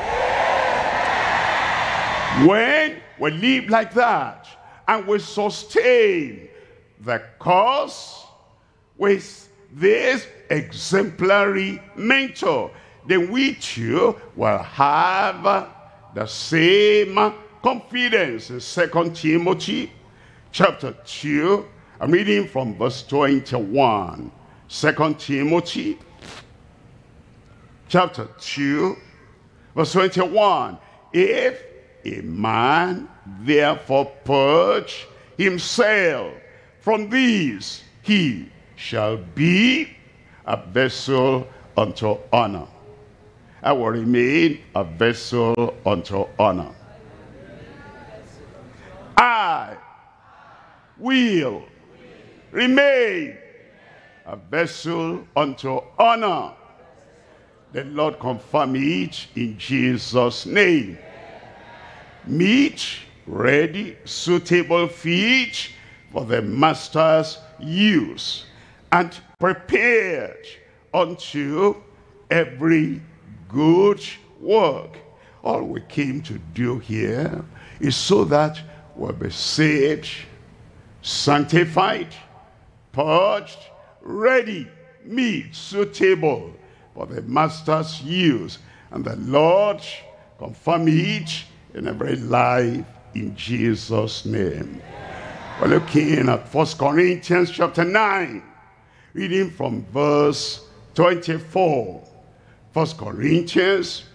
When we live like that and we sustain the cause with this exemplary mentor, then we too will have the same confidence. In Second Timothy chapter two, I'm reading from verse twenty-one. Second Timothy chapter two, verse twenty-one. If a man therefore purge himself from these, he shall be a vessel unto honor. I will remain a vessel unto honor. I will remain a vessel unto honor. The Lord confirm it in Jesus' name. Meat, ready, suitable feet for the master's use, and prepared unto every good work. All we came to do here is so that we'll be saved, sanctified, purged, ready, meat, suitable for the master's use. And the Lord confirm it in every life in Jesus' name. We're looking at First Corinthians chapter nine, reading from verse twenty-four. First Corinthians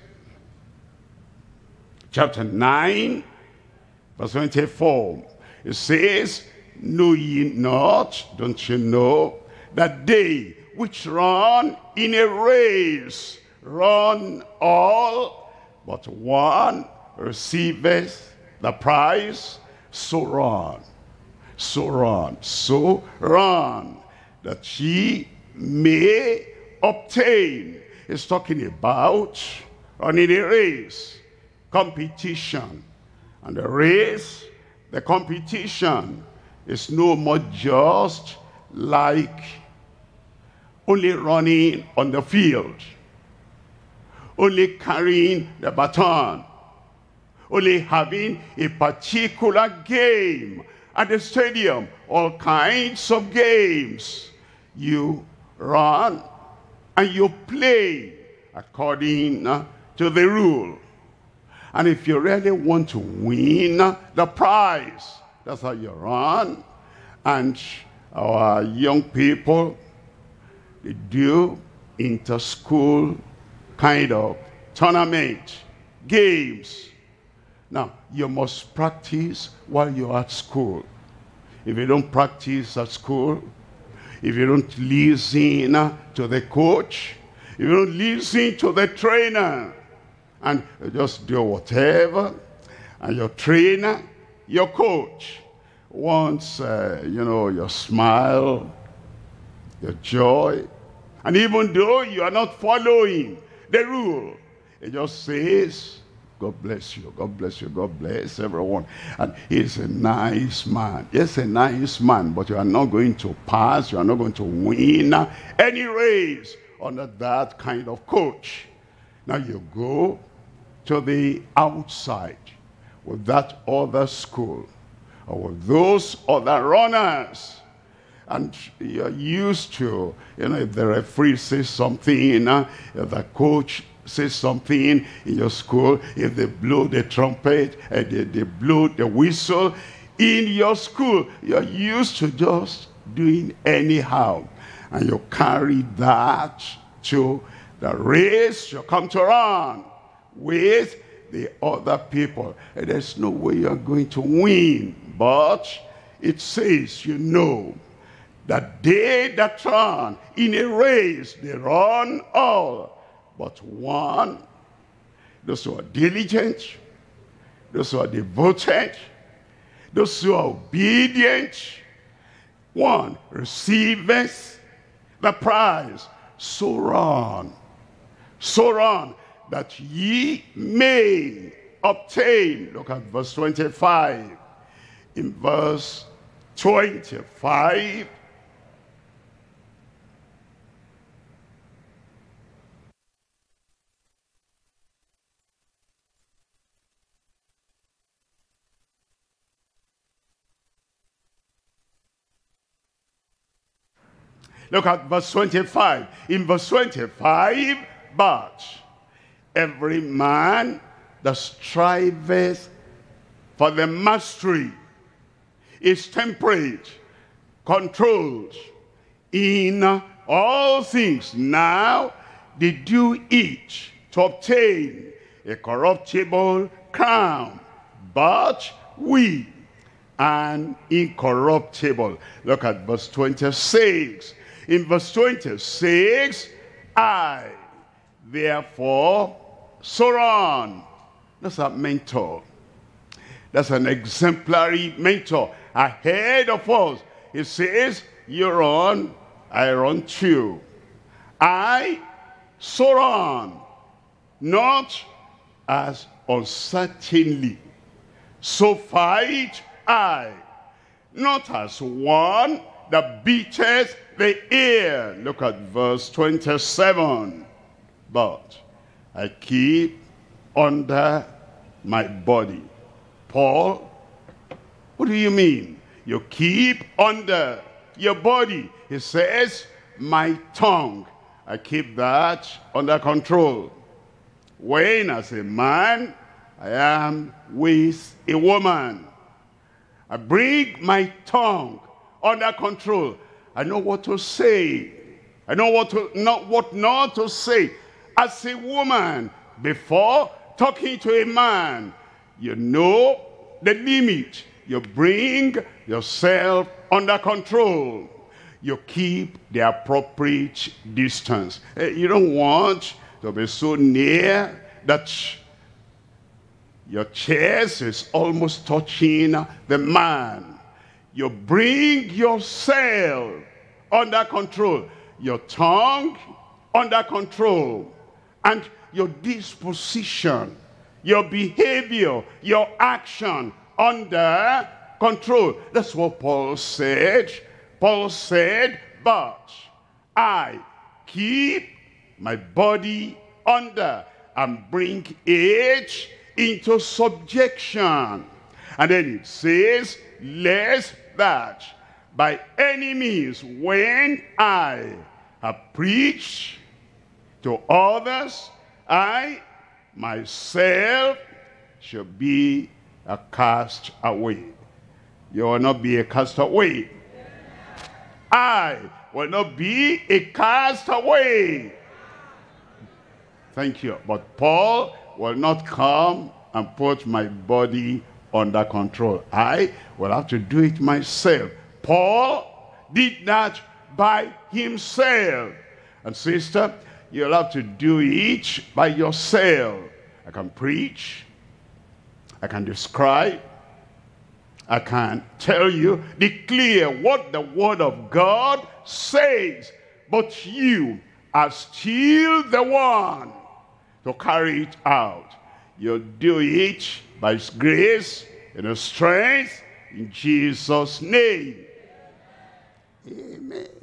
chapter nine, verse twenty-four. It says, know ye not, don't you know, that they which run in a race run all, but one receiveth the prize? So run, so run, so run, that ye may obtain. It's talking about running a race, competition. And the race, the competition, is no more just like only running on the field, only carrying the baton, only having a particular game at the stadium. All kinds of games. You run and you play according to the rule. And if you really want to win the prize, that's how you run. And our young people, they do inter-school kind of tournament, games. Now, you must practice while you're at school. If you don't practice at school, if you don't listen to the coach, if you don't listen to the trainer, and you just do whatever, and your trainer, your coach, wants, uh, you know, your smile, your joy, and even though you are not following the rule, it just says, God bless you, God bless you, God bless everyone. And he's a nice man. Yes, a nice man, but you are not going to pass, you are not going to win any race under that kind of coach. Now you go to the outside with that other school, or with those other runners, and you're used to, you know, if the referee says something, uh, if the coach says something in your school, if they blow the trumpet, and they, they blow the whistle in your school, you're used to just doing anyhow. And you carry that to the race you come to run with the other people. And there's no way you're going to win. But it says, you know, that they that run in a race, they run all but one. Those who are diligent, those who are devoted, those who are obedient, one receiveth the prize. So run, so run, that ye may obtain. Look at verse twenty-five. In verse twenty-five, look at verse twenty-five. In verse twenty-five, but every man that striveth for the mastery is temperate, controlled in all things. Now they do each to obtain a corruptible crown, but we an incorruptible. Look at verse twenty-six. In verse twenty-six, I therefore so run. That's a mentor. That's an exemplary mentor ahead of us. It says, you run, I run too. I so run, not as uncertainly, so fight I, not as one that beateth the air. Look at verse twenty-seven. But I keep under my body. Paul, what do you mean? You keep under your body. He says, my tongue, I keep that under control. When as a man, I am with a woman, I bring my tongue under control. I know what to say. I know what to not what not to say. As a woman, before talking to a man, you know the limit. You bring yourself under control. You keep the appropriate distance. You don't want to be so near that your chest is almost touching the man. You bring yourself under control. Your tongue under control. And your disposition, your behavior, your action under control. That's what Paul said. Paul said, but I keep my body under and bring it into subjection. And then it says, lest that by any means, when I have preached to others, I myself shall be a castaway. You will not be a castaway. I will not be a castaway. thank you. But Paul will not come and put my body under control. I will have to do it myself. Paul did that by himself. And sister, you'll have to do it by yourself. I can preach, I can describe, I can tell you, declare what the word of God says, but you are still the one to carry it out. You do it by his grace and his strength in Jesus' name. Amen.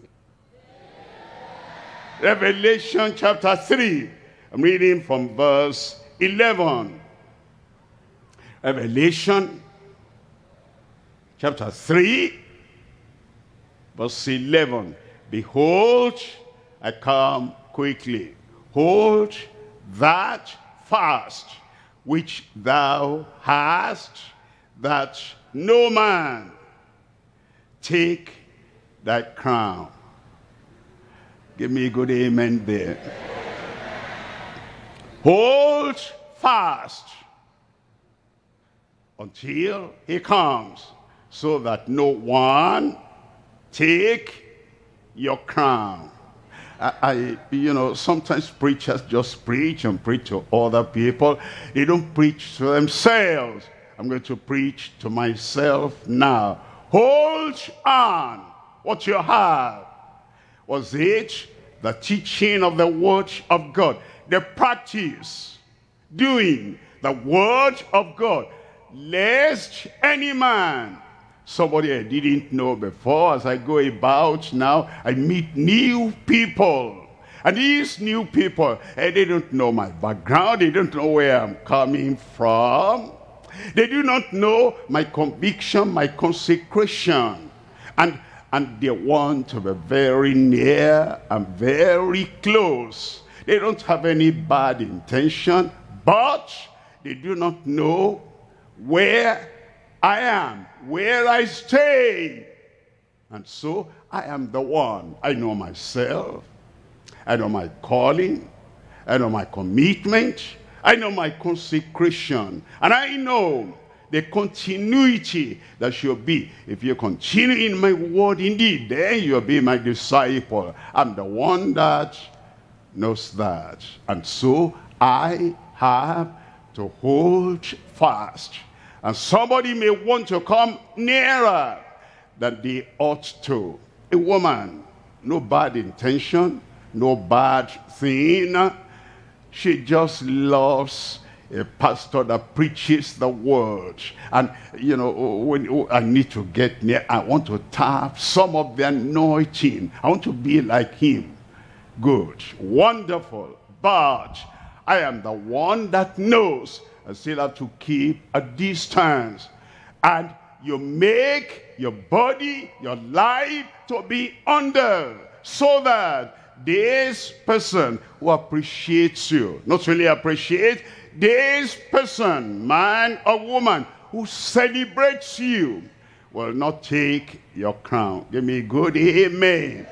Revelation chapter three. I'm reading from verse eleven. Revelation chapter three, verse eleven. Behold, I come quickly. Hold that fast which thou hast, that no man take thy crown. Give me a good amen there. Hold fast until he comes, so that no one take your crown. I, I, you know, sometimes preachers just preach and preach to other people. They don't preach to themselves. I'm going to preach to myself now. Hold on what you have. Was it the teaching of the word of God? The practice, doing the word of God. Lest any man, somebody I didn't know before, as I go about now, I meet new people. And these new people, eh, they don't know my background. They don't know where I'm coming from. They do not know my conviction, my consecration. And, and they want to be very near and very close. They don't have any bad intention, but they do not know where I am, where I stay. And so I am the one. I know myself. I know my calling. I know my commitment. I know my consecration. And I know the continuity that should be. If you continue in my word indeed, then you'll be my disciple. I'm the one that knows that. And so I have to hold fast. And somebody may want to come nearer than they ought to. A woman, no bad intention, no bad thing. She just loves a pastor that preaches the word. And, you know, when I need to get near, I want to tap some of the anointing. I want to be like him. Good, wonderful. But I am the one that knows I still have to keep a distance. And you make your body, your life to be under, so that this person who appreciates you, not really appreciate, this person, man or woman, who celebrates you, will not take your crown. Give me a good amen.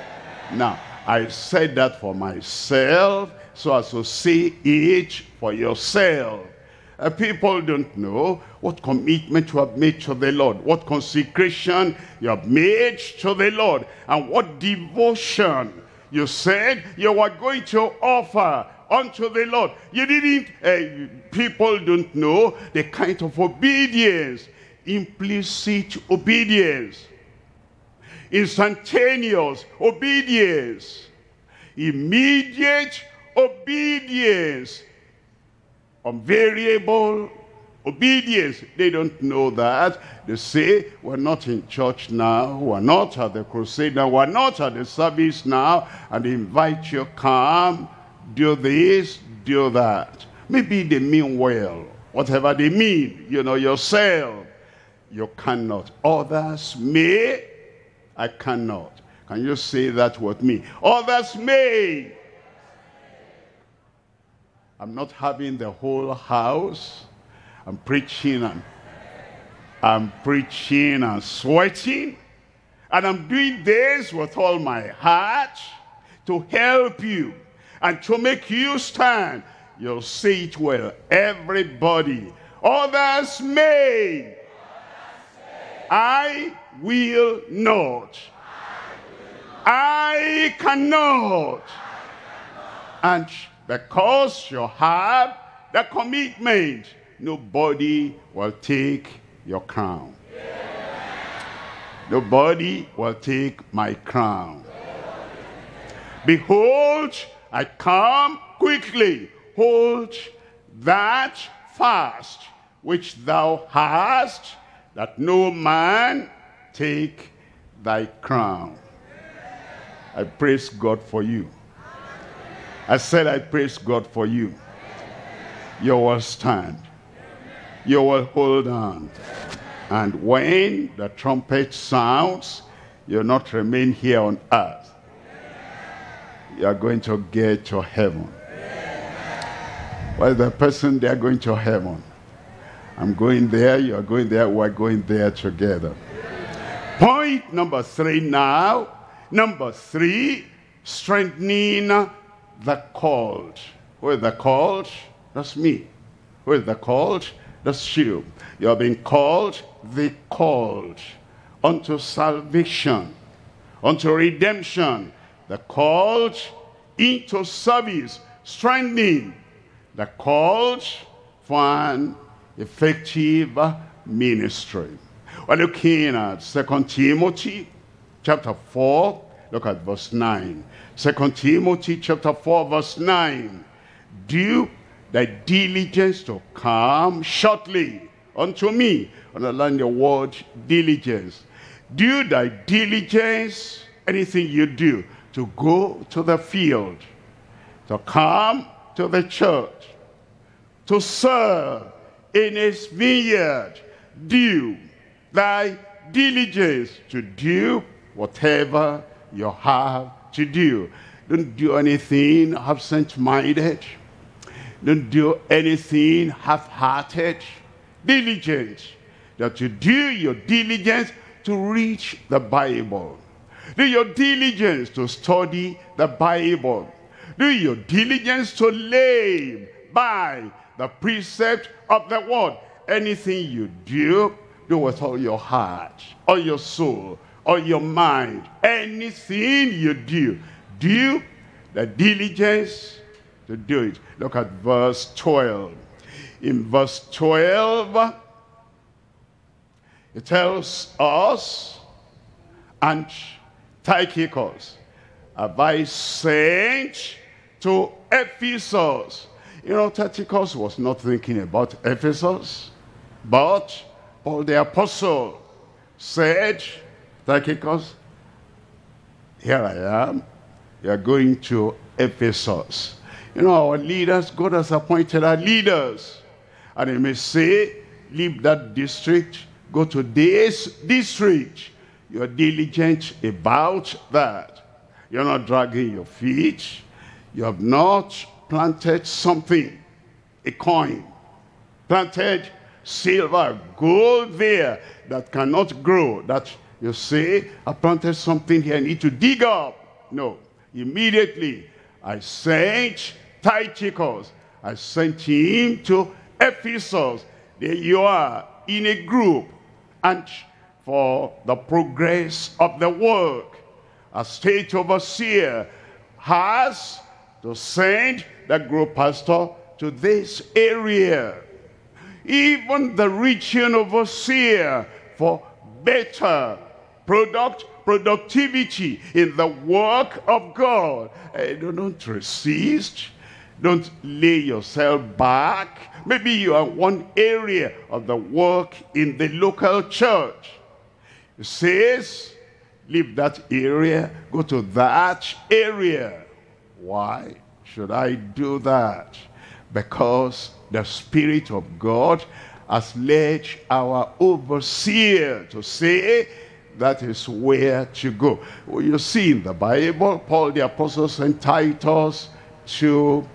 Now, I said that for myself, so as to say it for yourself. Uh, people don't know what commitment you have made to the Lord, what consecration you have made to the Lord, and what devotion you said you were going to offer unto the Lord. You didn't, uh, people don't know the kind of obedience, implicit obedience, instantaneous obedience, immediate obedience, unvariable obedience. They don't know that. They say, we're not in church now, we're not at the crusade now, we're not at the service now, and they invite you, come, do this, do that. Maybe they mean well, whatever they mean, you know yourself. You cannot. Others may, I cannot. Can you say that with me? Others may. I'm not having the whole house. I'm preaching and I'm preaching and sweating. And I'm doing this with all my heart to help you. and to make you stand. You'll say it well. Everybody. Others may. I will not. I cannot. And because you have the commitment, nobody will take your crown. Nobody will take my crown. Behold, I come quickly. Hold that fast which thou hast, that no man take thy crown. I praise God for you. I said I praise God for you. You will stand. You will hold on. And when the trumpet sounds, you'll not remain here on earth. You are going to get to heaven. Well, the person, they are going to heaven. I'm going there, you are going there, we're going there together. Point number three now. Number three, strengthening the called. Who is the called? That's me. Who is the called? That's you. You have been called, the called, unto salvation, unto redemption, the called into service, strengthening, the called for an effective ministry. We're looking at Second Timothy chapter four, look at verse nine. Second Timothy chapter four, verse nine. Do thy diligence to come shortly unto me. Underline the word diligence. Do thy diligence, anything you do, to go to the field, to come to the church, to serve in his vineyard. Do thy diligence to do whatever you have to do. Don't do anything absent-minded. Don't do anything half-hearted. Diligence. That you do your diligence to reach the Bible. Do your diligence to study the Bible. Do your diligence to lay by the precept of the word. Anything you do, do with all your heart, or your soul, or your mind. Anything you do, do the diligence to do it. Look at verse twelve. In verse twelve, it tells us, and Tychicus have I sent to Ephesus. You know, Tychicus was not thinking about Ephesus, but Paul the apostle said, Tychicus, here I am. You are going to Ephesus. You know, our leaders, God has appointed our leaders. And he may say, leave that district, go to this district. You are diligent about that. You're not dragging your feet. You have not planted something, a coin, planted silver, gold there that cannot grow, that you say, I planted something here, I need to dig up. No, immediately I sent Tychicus, I sent him to Ephesus. There you are in a group, and for the progress of the work, a state overseer has to send the group pastor to this area. Even the region overseer for better product, productivity in the work of God. Uh, don't resist. Don't lay yourself back. Maybe you are one area of the work in the local church. It says, leave that area, go to that area. Why should I do that? Because the Spirit of God has led our overseer to say, that is where to go. Well, you see in the Bible, Paul the apostle sent Titus to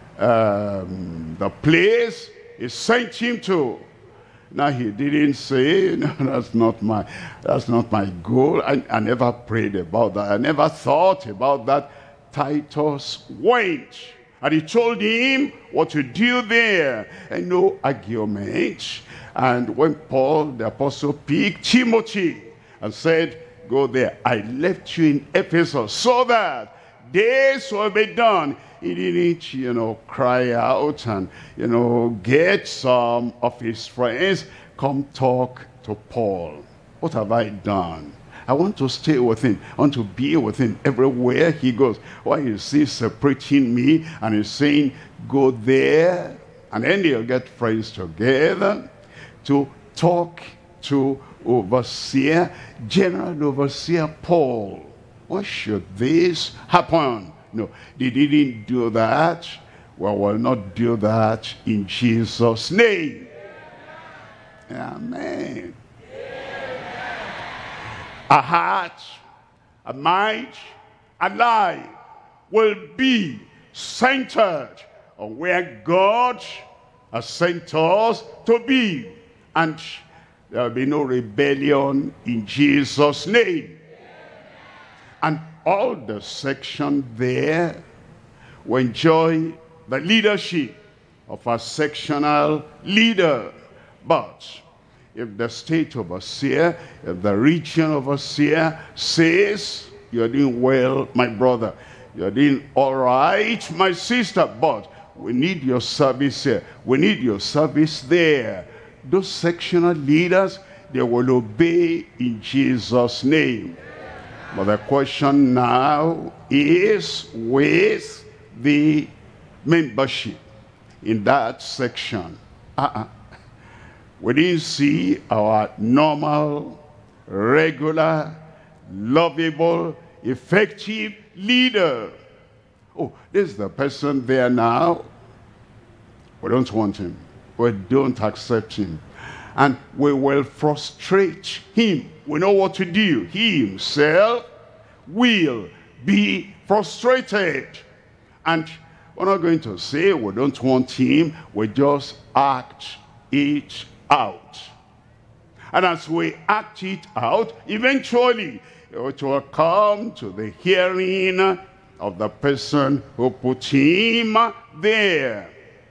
um, the place he sent him to. Now he didn't say, no, that's not my, that's not my goal. I, I never prayed about that. I never thought about that. Titus went, and he told him what to do there, and no argument. And when Paul, the apostle, picked Timothy and said, go there, I left you in Ephesus so that this will be done. He didn't, you know, cry out and, you know, get some of his friends, come talk to Paul. What have I done? I want to stay with him. I want to be with him everywhere he goes. Why is he separating me? And he's saying, go there. And then they'll get friends together to talk to overseer, general overseer Paul. Why should this happen? No, they didn't do that. We will not do that in Jesus' name. Amen. A heart, a mind, a life will be centered on where God has sent us to be. And there will be no rebellion in Jesus' name. And all the section there will enjoy the leadership of a sectional leader. But if the state overseer, if the region overseer says, you're doing well, my brother, you're doing all right, my sister, but we need your service here, we need your service there, those sectional leaders, they will obey in Jesus' name. But the question now is with the membership in that section. Uh-uh. We didn't see our normal, regular, lovable, effective leader. Oh, this is the person there now. We don't want him. We don't accept him. And we will frustrate him. We know what to do. He himself will be frustrated. And we're not going to say we don't want him. We just act it out. And as we act it out, eventually it will come to the hearing of the person who put him there.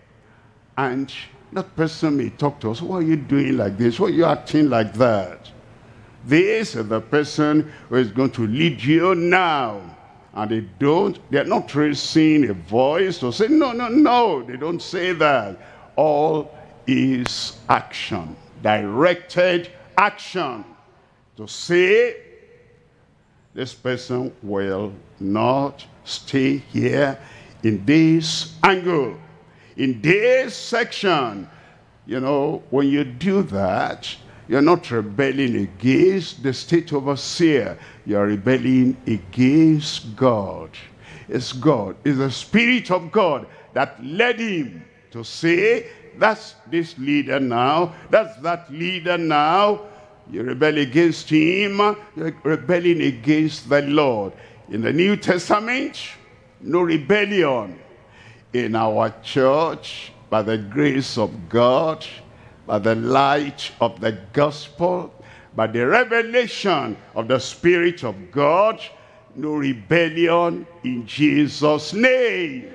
And that person may talk to us, why are you doing like this? Why are you acting like that? This is the person who is going to lead you now. And they don't, they're not raising a voice to say, no, no, no. They don't say that. All is action, directed action, to say this person will not stay here in this angle, in this section. You know, when you do that, you're not rebelling against the state overseer, you're rebelling against God. It's God, it's the Spirit of God that led him to say, that's this leader now, that's that leader now. You rebel against him, you're rebelling against the Lord. In the New Testament, no rebellion. In our church, by the grace of God, by the light of the gospel, by the revelation of the Spirit of God, no rebellion in Jesus' name.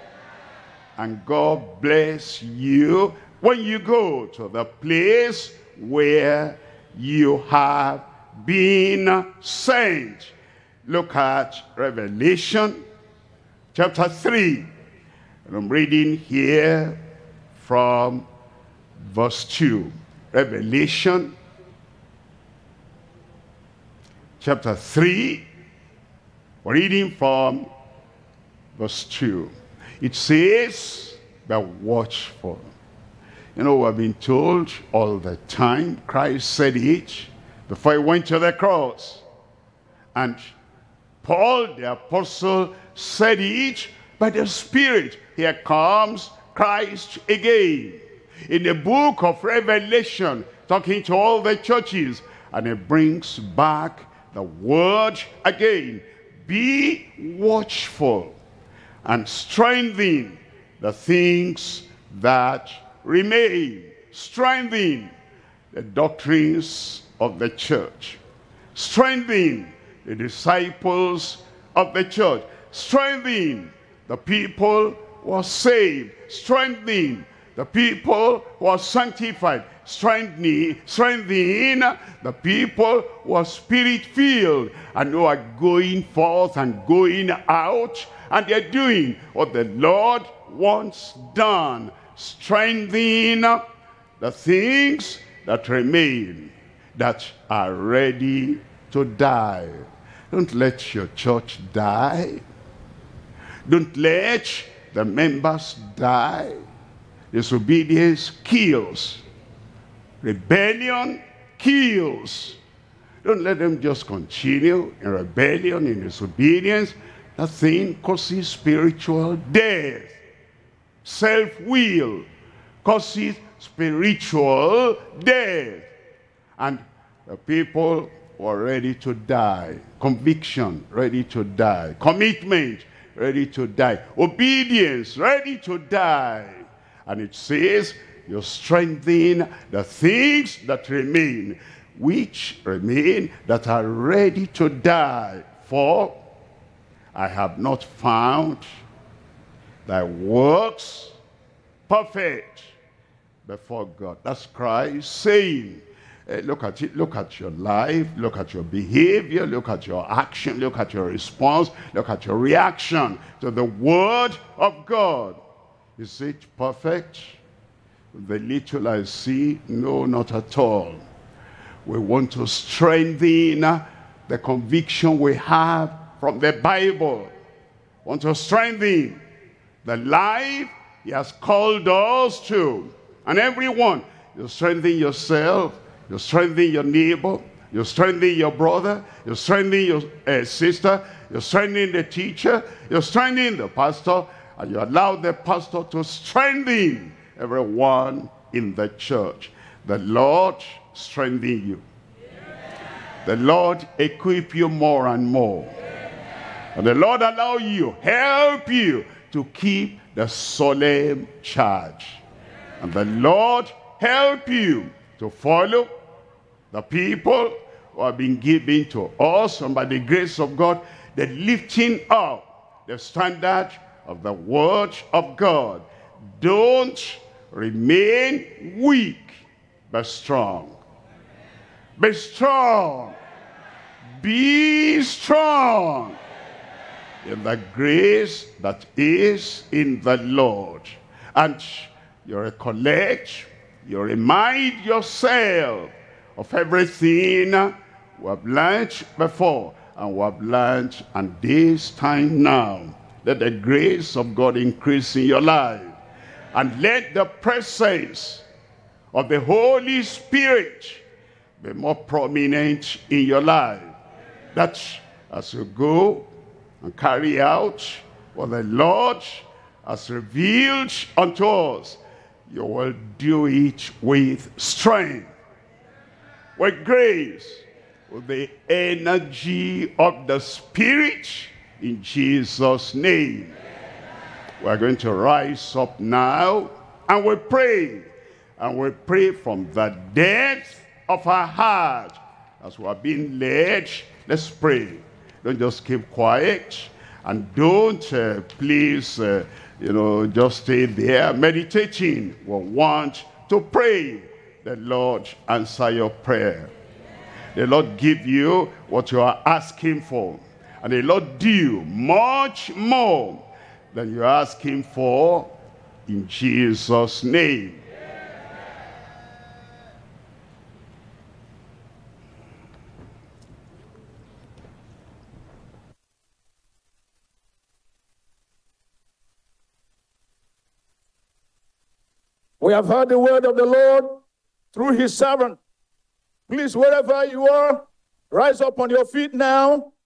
And God bless you when you go to the place where you have been sent. Look at Revelation chapter three. And I'm reading here from verse two. Revelation chapter three. We're reading from verse two. It says, be watchful. You know, we've been told all the time, Christ said it before he went to the cross. And Paul, the apostle, said it by the Spirit. Here comes Christ again. In the book of Revelation, talking to all the churches, and he brings back the word again. Be watchful and strengthen the things that remain. Strengthen the doctrines of the church. Strengthen the disciples of the church. strengthen the people who are saved, strengthen the people who are sanctified, strengthening, strengthening the people who are spirit-filled and who are going forth and going out, and they're doing what the Lord wants done. Strengthen the things that remain, that are ready to die. Don't let your church die. Don't let the members die. Disobedience kills. Rebellion kills. Don't let them just continue in rebellion, in disobedience. That thing causes spiritual death. Self-will causes spiritual death. And the people were ready to die. Conviction, ready to die. Commitment, ready to die. Obedience, ready to die. And it says, you strengthen the things that remain, which remain that are ready to die. For I have not found thy works perfect before God. That's Christ saying, uh, look at it, look at your life, look at your behavior, look at your action, look at your response, look at your reaction to the word of God. Is it perfect? The little I see, no, not at all. We want to strengthen the conviction we have from the Bible. We want to strengthen the life he has called us to. And everyone, you strengthen yourself, you strengthen your neighbor, you strengthen your brother, you strengthen your uh, sister, you strengthen the teacher, you strengthen the pastor, and you allow the pastor to strengthen everyone in the church. The Lord strengthen you. The Lord equip you more and more. And the Lord allow you, help you to keep the solemn charge. And the Lord help you to follow the people who have been given to us, and by the grace of God, the lifting up the standard of the word of God. Don't remain weak, but strong. Be strong. Be strong in the grace that is in the Lord. And you recollect, you remind yourself of everything we have learned before and we have learned, and this time now, let the grace of God increase in your life, and let the presence of the Holy Spirit be more prominent in your life. That as you go and carry out what the Lord has revealed unto us, you will do it with strength, with grace, with the energy of the Spirit, in Jesus' name. We're going to rise up now and we pray. And we pray from the depth of our heart. As we are being led, let's pray. Don't just keep quiet. And don't, uh, please, uh, you know, just stay there meditating. We want to pray. The Lord answer your prayer. The Lord give you what you are asking for. And the Lord do much more than you're asking for, in Jesus' name. We have heard the word of the Lord through his servant. Please, wherever you are, rise up on your feet now